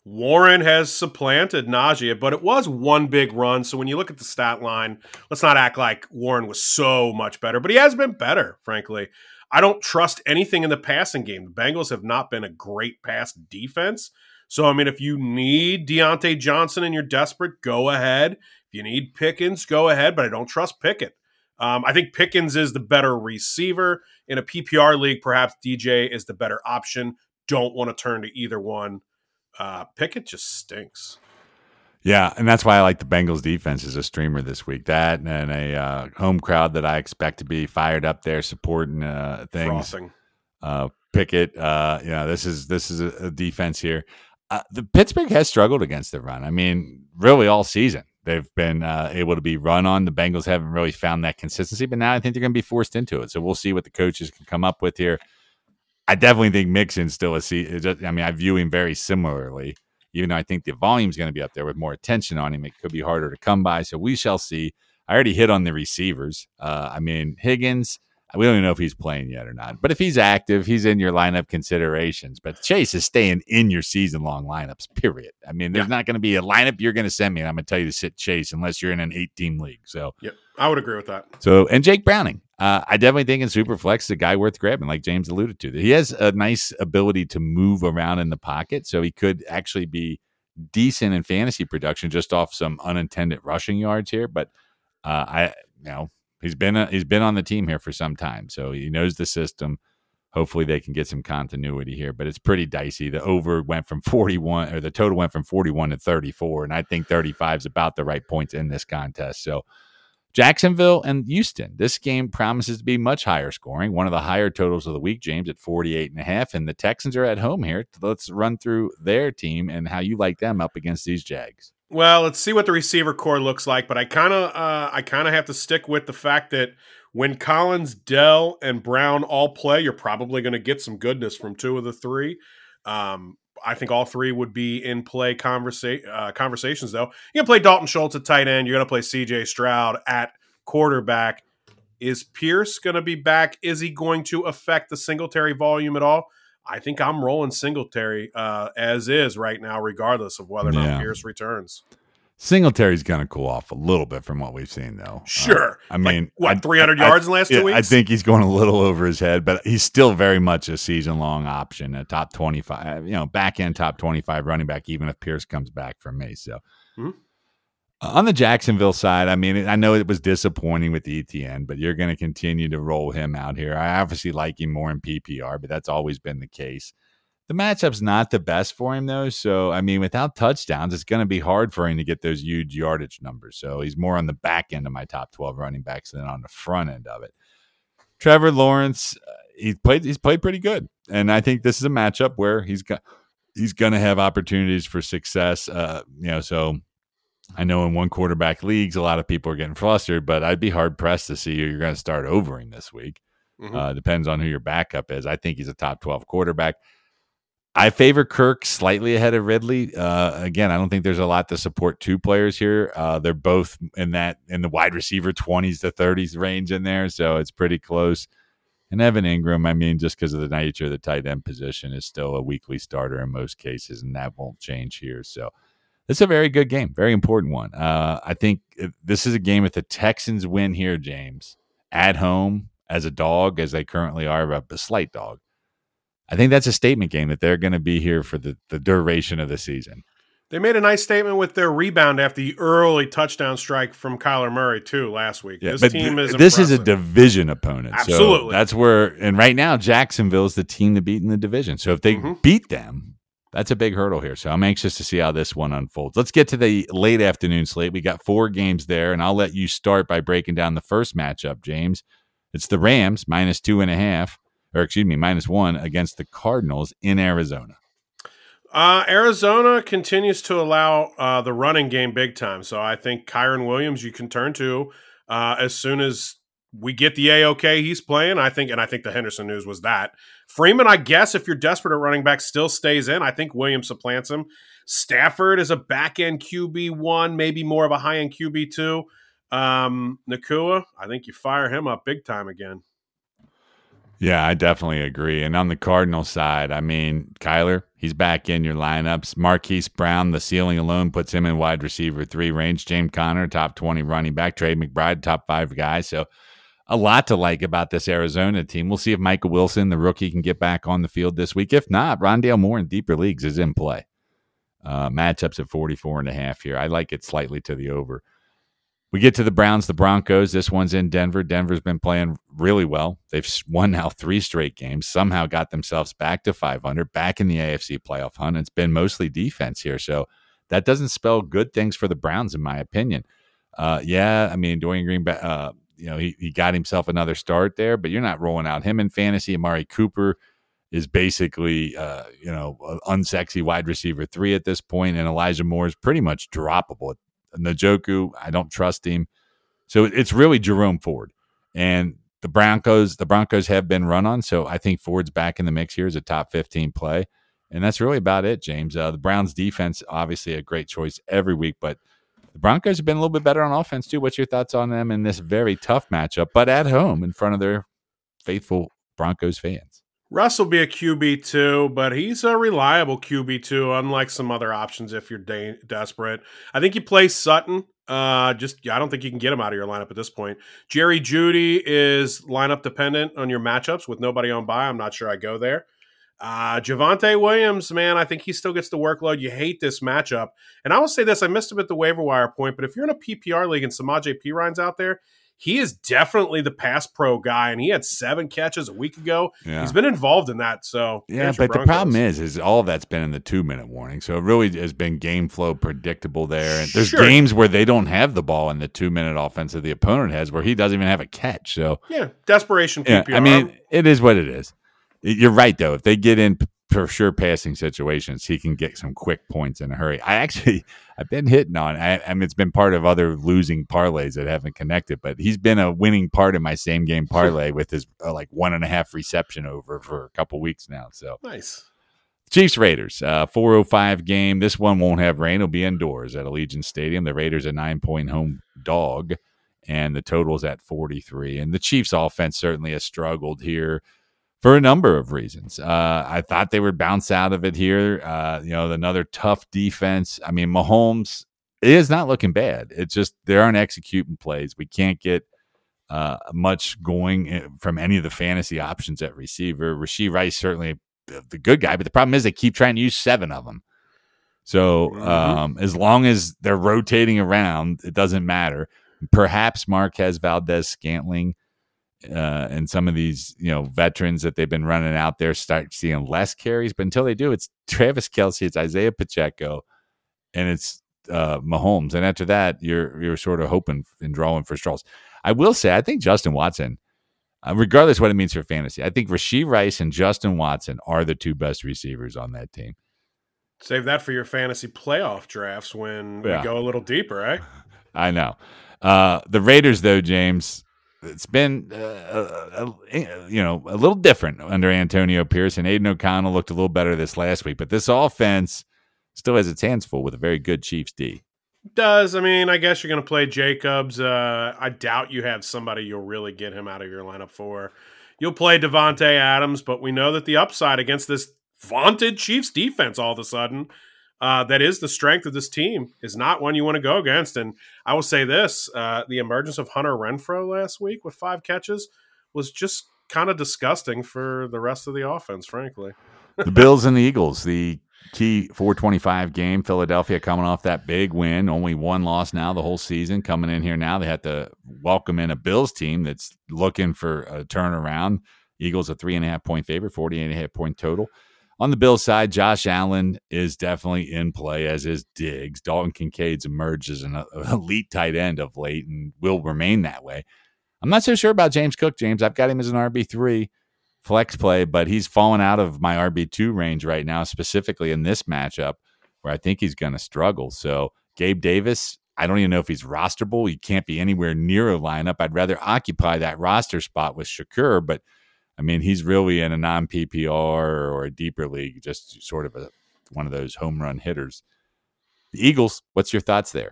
Warren has supplanted Najee, but it was one big run. So when you look at the stat line, let's not act like Warren was so much better, but he has been better, frankly. I don't trust anything in the passing game. The Bengals have not been a great pass defense. So, I mean, if you need Deontay Johnson and you're desperate, go ahead. If you need Pickens, go ahead, but I don't trust Pickett. Um, I think Pickens is the better receiver. In a P P R league, perhaps D J is the better option. Don't want to turn to either one. Uh, Pickett just stinks. Yeah, and that's why I like the Bengals defense as a streamer this week. That and a uh, home crowd that I expect to be fired up there supporting uh, things. Frothing. Uh, Pickett, uh, you know, this is this is a, a defense here. Uh, the Pittsburgh has struggled against the run. I mean, really all season they've been uh, able to be run on. The Bengals haven't really found that consistency, but now I think they're going to be forced into it. So we'll see what the coaches can come up with here. I definitely think Mixon's still a C. I mean, I view him very similarly, even though I think the volume's going to be up there with more attention on him. It could be harder to come by. So we shall see. I already hit on the receivers. Uh, I mean, Higgins, we don't even know if he's playing yet or not. But if he's active, he's in your lineup considerations. But Chase is staying in your season-long lineups, period. I mean, there's yeah. not going to be a lineup you're going to send me, and I'm going to tell you to sit Chase unless you're in an eight-team league. So, yep, I would agree with that. So, and Jake Browning. Uh, I definitely think in Superflex is a guy worth grabbing, like James alluded to. He has a nice ability to move around in the pocket, so he could actually be decent in fantasy production just off some unintended rushing yards here. But uh, I, you know, he's been a, he's been on the team here for some time, so he knows the system. Hopefully, they can get some continuity here, but it's pretty dicey. The over went from forty-one, or the total went from forty-one to thirty-four, and I think thirty-five is about the right points in this contest. So. Jacksonville and Houston. This game promises to be much higher scoring. One of the higher totals of the week, James, at forty-eight and a half. And the Texans are at home here. Let's run through their team and how you like them up against these Jags. Well, let's see what the receiver core looks like. But I kind of, uh, I kind of have to stick with the fact that when Collins, Dell, and Brown all play, you're probably going to get some goodness from two of the three. Um, I think all three would be in play conversa- uh, conversations, though. You're going to play Dalton Schultz at tight end. You're going to play C J Stroud at quarterback. Is Pierce going to be back? Is he going to affect the Singletary volume at all? I think I'm rolling Singletary uh, as is right now, regardless of whether or yeah. not Pierce returns. Singletary's going to cool off a little bit from what we've seen, though. Sure. Uh, I mean, like, what, I, three hundred I, yards in the last I, two weeks? I think he's going a little over his head, but he's still very much a season-long option, a top twenty-five, you know, back-end top twenty-five running back, even if Pierce comes back for me. So mm-hmm. uh, on the Jacksonville side, I mean, I know it was disappointing with the E T N, but you're going to continue to roll him out here. I obviously like him more in P P R, but that's always been the case. The matchup's not the best for him, though. So, I mean, without touchdowns, it's going to be hard for him to get those huge yardage numbers. So he's more on the back end of my top twelve running backs than on the front end of it. Trevor Lawrence, uh, he played, he's played pretty good. And I think this is a matchup where he's got, he's going to have opportunities for success. Uh, you know, so I know in one quarterback leagues, a lot of people are getting flustered, but I'd be hard pressed to see who you're going to start overing this week. Mm-hmm. Uh, depends on who your backup is. I think he's a top twelve quarterback. I favor Kirk slightly ahead of Ridley. Uh, again, I don't think there's a lot to support two players here. Uh, they're both in that in the wide receiver twenties to thirties range in there, so it's pretty close. And Evan Ingram, I mean, just because of the nature of the tight end position, is still a weekly starter in most cases, and that won't change here. So it's a very good game, very important one. Uh, I think this is a game if the Texans win here, James, at home as a dog, as they currently are, a slight dog. I think that's a statement game that they're going to be here for the, the duration of the season. They made a nice statement with their rebound after the early touchdown strike from Kyler Murray, too, last week. Yeah, this but team is th- This impressive. is a division opponent. Absolutely. So that's where, and right now, Jacksonville is the team to beat in the division. So if they mm-hmm. beat them, that's a big hurdle here. So I'm anxious to see how this one unfolds. Let's get to the late afternoon slate. We got four games there, and I'll let you start by breaking down the first matchup, James. It's the Rams, minus two and a half. Or excuse me, minus one against the Cardinals in Arizona. Uh, Arizona continues to allow uh, the running game big time. So I think Kyron Williams you can turn to uh, as soon as we get the A-OK he's playing. I think, and I think the Henderson news was that. Freeman, I guess, if you're desperate at running back, still stays in. I think Williams supplants him. Stafford is a back-end Q B one, maybe more of a high-end Q B two. Um, Nakua, I think you fire him up big time again. Yeah, I definitely agree. And on the Cardinal side, I mean, Kyler, he's back in your lineups. Marquise Brown, the ceiling alone puts him in wide receiver three range. James Conner, top twenty running back. Trey McBride, top five guy. So a lot to like about this Arizona team. We'll see if Michael Wilson, the rookie, can get back on the field this week. If not, Rondale Moore in deeper leagues is in play. Uh, matchups at forty-four and a half here. I like it slightly to the over. We get to the Browns, the Broncos. This one's in Denver. Denver's been playing really well. They've won now three straight games, somehow got themselves back to five hundred, back in the A F C playoff hunt. It's been mostly defense here. So that doesn't spell good things for the Browns, in my opinion. Uh, yeah, I mean, Dorian Green, uh, you know, he, he got himself another start there, but you're not rolling out him in fantasy. Amari Cooper is basically, uh, you know, an unsexy wide receiver three at this point, and Elijah Moore is pretty much droppable. Njoku, I don't trust him. So it's really Jerome Ford. And the Broncos, the Broncos have been run on, so I think Ford's back in the mix here as a top fifteen play. And that's really about it, James. Uh, the Browns defense, obviously a great choice every week, but the Broncos have been a little bit better on offense too. What's your thoughts on them in this very tough matchup, but at home in front of their faithful Broncos fans? Russ will be a Q B two, but he's a reliable Q B two, unlike some other options if you're de- desperate. I think you play Sutton. Uh, just yeah, I don't think you can get him out of your lineup at this point. Jerry Jeudy is lineup dependent on your matchups with nobody on bye. I'm not sure I go there. Uh, Javonte Williams, man, I think he still gets the workload. You hate this matchup. And I will say this, I missed him at the waiver wire point, but if you're in a P P R league and Samaje Perine out there, he is definitely the pass pro guy, and he had seven catches a week ago. Yeah. He's been involved in that. So yeah, but the problem is, is all of that's been in the two minute warning. So it really has been game flow predictable there. And there's sure. games where they don't have the ball in the two minute offense that the opponent has, where he doesn't even have a catch. So yeah, desperation P P R. Yeah, I mean, it is what it is. You're right, though. If they get in for sure passing situations, he can get some quick points in a hurry. I actually, I've been hitting on, I, I mean, it's been part of other losing parlays that haven't connected, but he's been a winning part of my same game parlay with his uh, like one and a half reception over for a couple weeks now. So nice. Chiefs Raiders, uh, four oh five game. This one won't have rain. It'll be indoors at Allegiant Stadium. The Raiders a nine point home dog, and the total's at forty-three. And the Chiefs offense certainly has struggled here for a number of reasons. Uh, I thought they would bounce out of it here. Uh, you know, another tough defense. I mean, Mahomes is not looking bad. It's just they aren't executing plays. We can't get uh, much going from any of the fantasy options at receiver. Rashee Rice, certainly the good guy, but the problem is they keep trying to use seven of them. So um, mm-hmm. as long as they're rotating around, it doesn't matter. Perhaps Marquez Valdez-Scantling Uh, and some of these, you know, veterans that they've been running out there start seeing less carries. But until they do, it's Travis Kelce, it's Isaiah Pacheco, and it's uh, Mahomes. And after that, you're you're sort of hoping and drawing for straws. I will say, I think Justin Watson, uh, regardless of what it means for fantasy, I think Rashee Rice and Justin Watson are the two best receivers on that team. Save that for your fantasy playoff drafts when yeah. we go a little deeper, eh? I know. Uh, the Raiders, though, James, it's been, uh, a, a, you know, a little different under Antonio Pierce, and Aiden O'Connell looked a little better this last week. But this offense still has its hands full with a very good Chiefs D. Does. I mean, I guess you're going to play Jacobs. Uh, I doubt you have somebody you'll really get him out of your lineup for. You'll play Devontae Adams, but we know that the upside against this vaunted Chiefs defense all of a sudden, uh, that is the strength of this team, is not one you want to go against. And I will say this, uh, the emergence of Hunter Renfrow last week with five catches was just kind of disgusting for the rest of the offense, frankly. The Bills and the Eagles, the key four twenty-five game. Philadelphia coming off that big win, only one loss now the whole season. Coming in here now, they had to welcome in a Bills team that's looking for a turnaround. Eagles a three and a half point favorite, forty-eight and a half point total. On the Bills side, Josh Allen is definitely in play, as is Diggs. Dalton Kincaid's emerged as an elite tight end of late and will remain that way. I'm not so sure about James Cook, James. I've got him as an R B three flex play, but he's fallen out of my R B two range right now, specifically in this matchup where I think he's going to struggle. So Gabe Davis, I don't even know if he's rosterable. He can't be anywhere near a lineup. I'd rather occupy that roster spot with Shakur, but I mean, he's really in a non-P P R or a deeper league, just sort of a, one of those home run hitters. The Eagles, what's your thoughts there?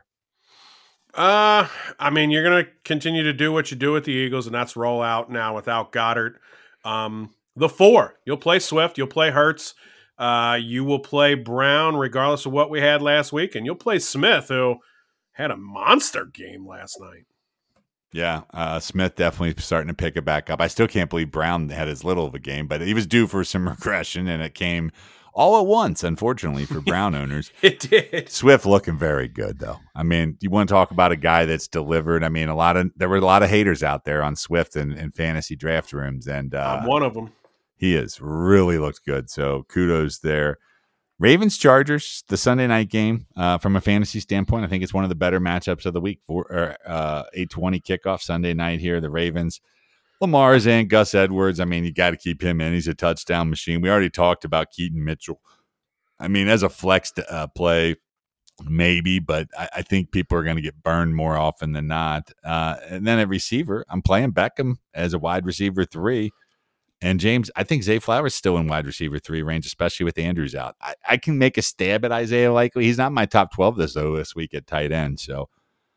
Uh, I mean, you're going to continue to do what you do with the Eagles, and that's roll out now without Goddard. Um, the four, you'll play Swift, you'll play Hurts, uh, you will play Brown, regardless of what we had last week, and you'll play Smith, who had a monster game last night. Yeah, uh, Smith definitely starting to pick it back up. I still can't believe Brown had as little of a game, but he was due for some regression, and it came all at once, unfortunately, for Brown owners. It did. Swift looking very good, though. I mean, you want to talk about a guy that's delivered. I mean, a lot of there were a lot of haters out there on Swift in, in fantasy draft rooms, and uh, I'm one of them. He has really looked good, so kudos there. Ravens Chargers, the Sunday night game. Uh, from a fantasy standpoint, I think it's one of the better matchups of the week. For or, uh, eight twenty kickoff Sunday night here. The Ravens, Lamar's in, Gus Edwards. I mean, you got to keep him in. He's a touchdown machine. We already talked about Keaton Mitchell. I mean, as a flex uh, play, maybe, but I, I think people are going to get burned more often than not. Uh, and then at receiver, I'm playing Beckham as a wide receiver three. And James, I think Zay Flowers still in wide receiver three range, especially with Andrews out. I, I can make a stab at Isaiah Likely. He's not my top twelve this though this week at tight end. So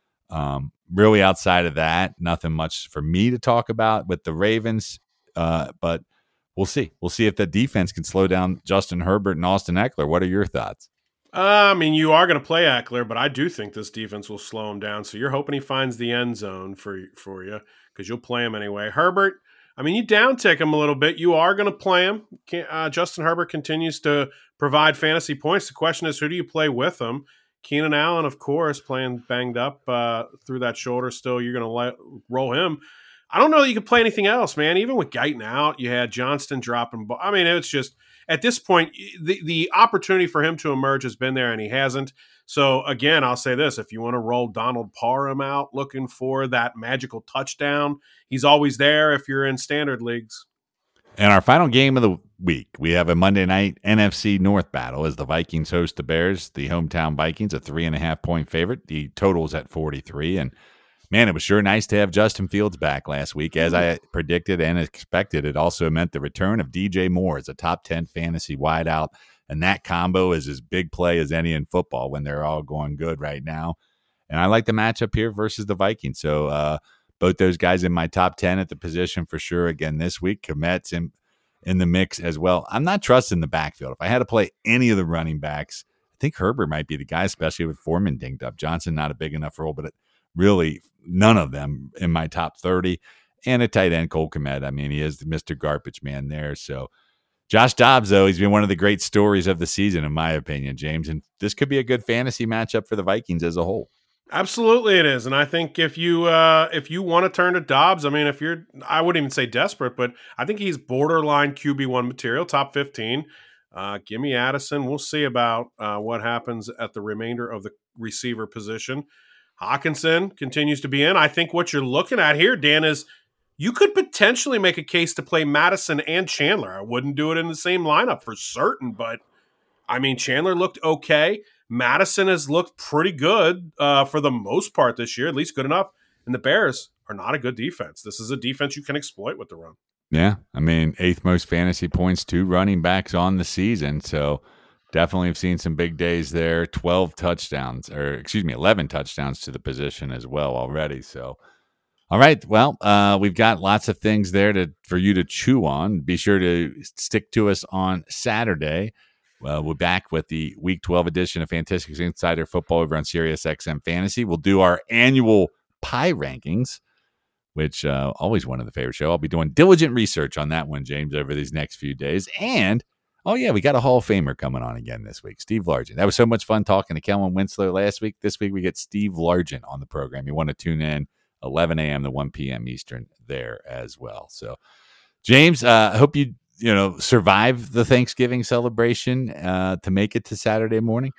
um, really outside of that, nothing much for me to talk about with the Ravens. Uh, but we'll see. We'll see if the defense can slow down Justin Herbert and Austin Eckler. What are your thoughts? Uh, I mean, you are going to play Eckler, but I do think this defense will slow him down. So you're hoping he finds the end zone for for you because you'll play him anyway. Herbert. I mean, you downtick him a little bit. You are going to play him. Uh, Justin Herbert continues to provide fantasy points. The question is, who do you play with him? Keenan Allen, of course, playing banged up uh, through that shoulder still. You're going to let roll him. I don't know that you can play anything else, man. Even with Guyton out, you had Johnston dropping. I mean, it's just at this point, the, the opportunity for him to emerge has been there, and he hasn't. So, again, I'll say this. If you want to roll Donald Parham out looking for that magical touchdown, he's always there if you're in standard leagues. And our final game of the week, we have a Monday night N F C North battle as the Vikings host the Bears. The hometown Vikings, a three and a half point favorite. The total's at forty-three. And, man, it was sure nice to have Justin Fields back last week. As I predicted and expected, it also meant the return of D J Moore as a top ten fantasy wideout. And that combo is as big play as any in football when they're all going good right now. And I like the matchup here versus the Vikings. So uh, both those guys in my top ten at the position for sure. Again, this week, Komet's in, in the mix as well. I'm not trusting the backfield. If I had to play any of the running backs, I think Herbert might be the guy, especially with Foreman dinged up. Johnson, not a big enough role, but it, really none of them in my top thirty. And a tight end, Cole Kmet. I mean, he is the Mister Garbage Man there. So Josh Dobbs, though, he's been one of the great stories of the season, in my opinion, James. And this could be a good fantasy matchup for the Vikings as a whole. Absolutely, it is. And I think if you uh, if you want to turn to Dobbs, I mean, if you're, I wouldn't even say desperate, but I think he's borderline Q B one material, top fifteen. Uh, give me Addison. We'll see about uh, what happens at the remainder of the receiver position. Hawkinson continues to be in. I think what you're looking at here, Dan, is you could potentially make a case to play Madison and Chandler. I wouldn't do it in the same lineup for certain, but I mean, Chandler looked okay. Madison has looked pretty good uh, for the most part this year, at least good enough. And the Bears are not a good defense. This is a defense you can exploit with the run. Yeah, I mean, eighth most fantasy points, two running backs on the season. So definitely have seen some big days there. twelve touchdowns, or excuse me, eleven touchdowns to the position as well already. So, all right, well, uh, we've got lots of things there to for you to chew on. Be sure to stick to us on Saturday. Well, we're back with the Week twelve edition of Fantastics Insider Football over on SiriusXM Fantasy. We'll do our annual pie rankings, which uh, always one of the favorite show. I'll be doing diligent research on that one, James, over these next few days. And oh, yeah, we got a Hall of Famer coming on again this week, Steve Largent. That was so much fun talking to Kellen Winslow last week. This week we get Steve Largent on the program. You want to tune in eleven a.m. to one p.m. Eastern there as well. So, James, I uh, hope you you know survive the Thanksgiving celebration uh, to make it to Saturday morning.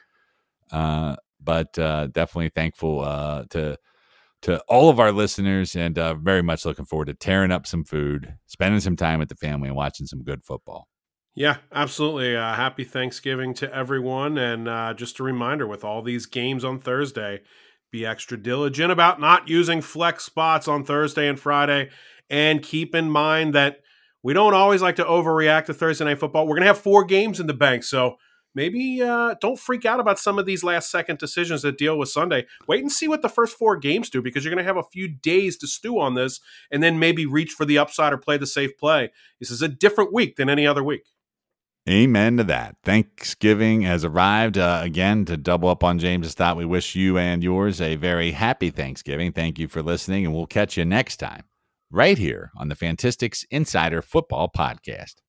Uh, but uh, definitely thankful uh, to to all of our listeners, and uh, very much looking forward to tearing up some food, spending some time with the family, and watching some good football. Yeah, absolutely. Uh, happy Thanksgiving to everyone. And uh, just a reminder, with all these games on Thursday, be extra diligent about not using flex spots on Thursday and Friday. And keep in mind that we don't always like to overreact to Thursday Night Football. We're going to have four games in the bank. So maybe uh, don't freak out about some of these last second decisions that deal with Sunday. Wait and see what the first four games do, because you're going to have a few days to stew on this and then maybe reach for the upside or play the safe play. This is a different week than any other week. Amen to that. Thanksgiving has arrived uh, again. To double up on James's thought, we wish you and yours a very happy Thanksgiving. Thank you for listening, and we'll catch you next time right here on the Fantistics Insider Football Podcast.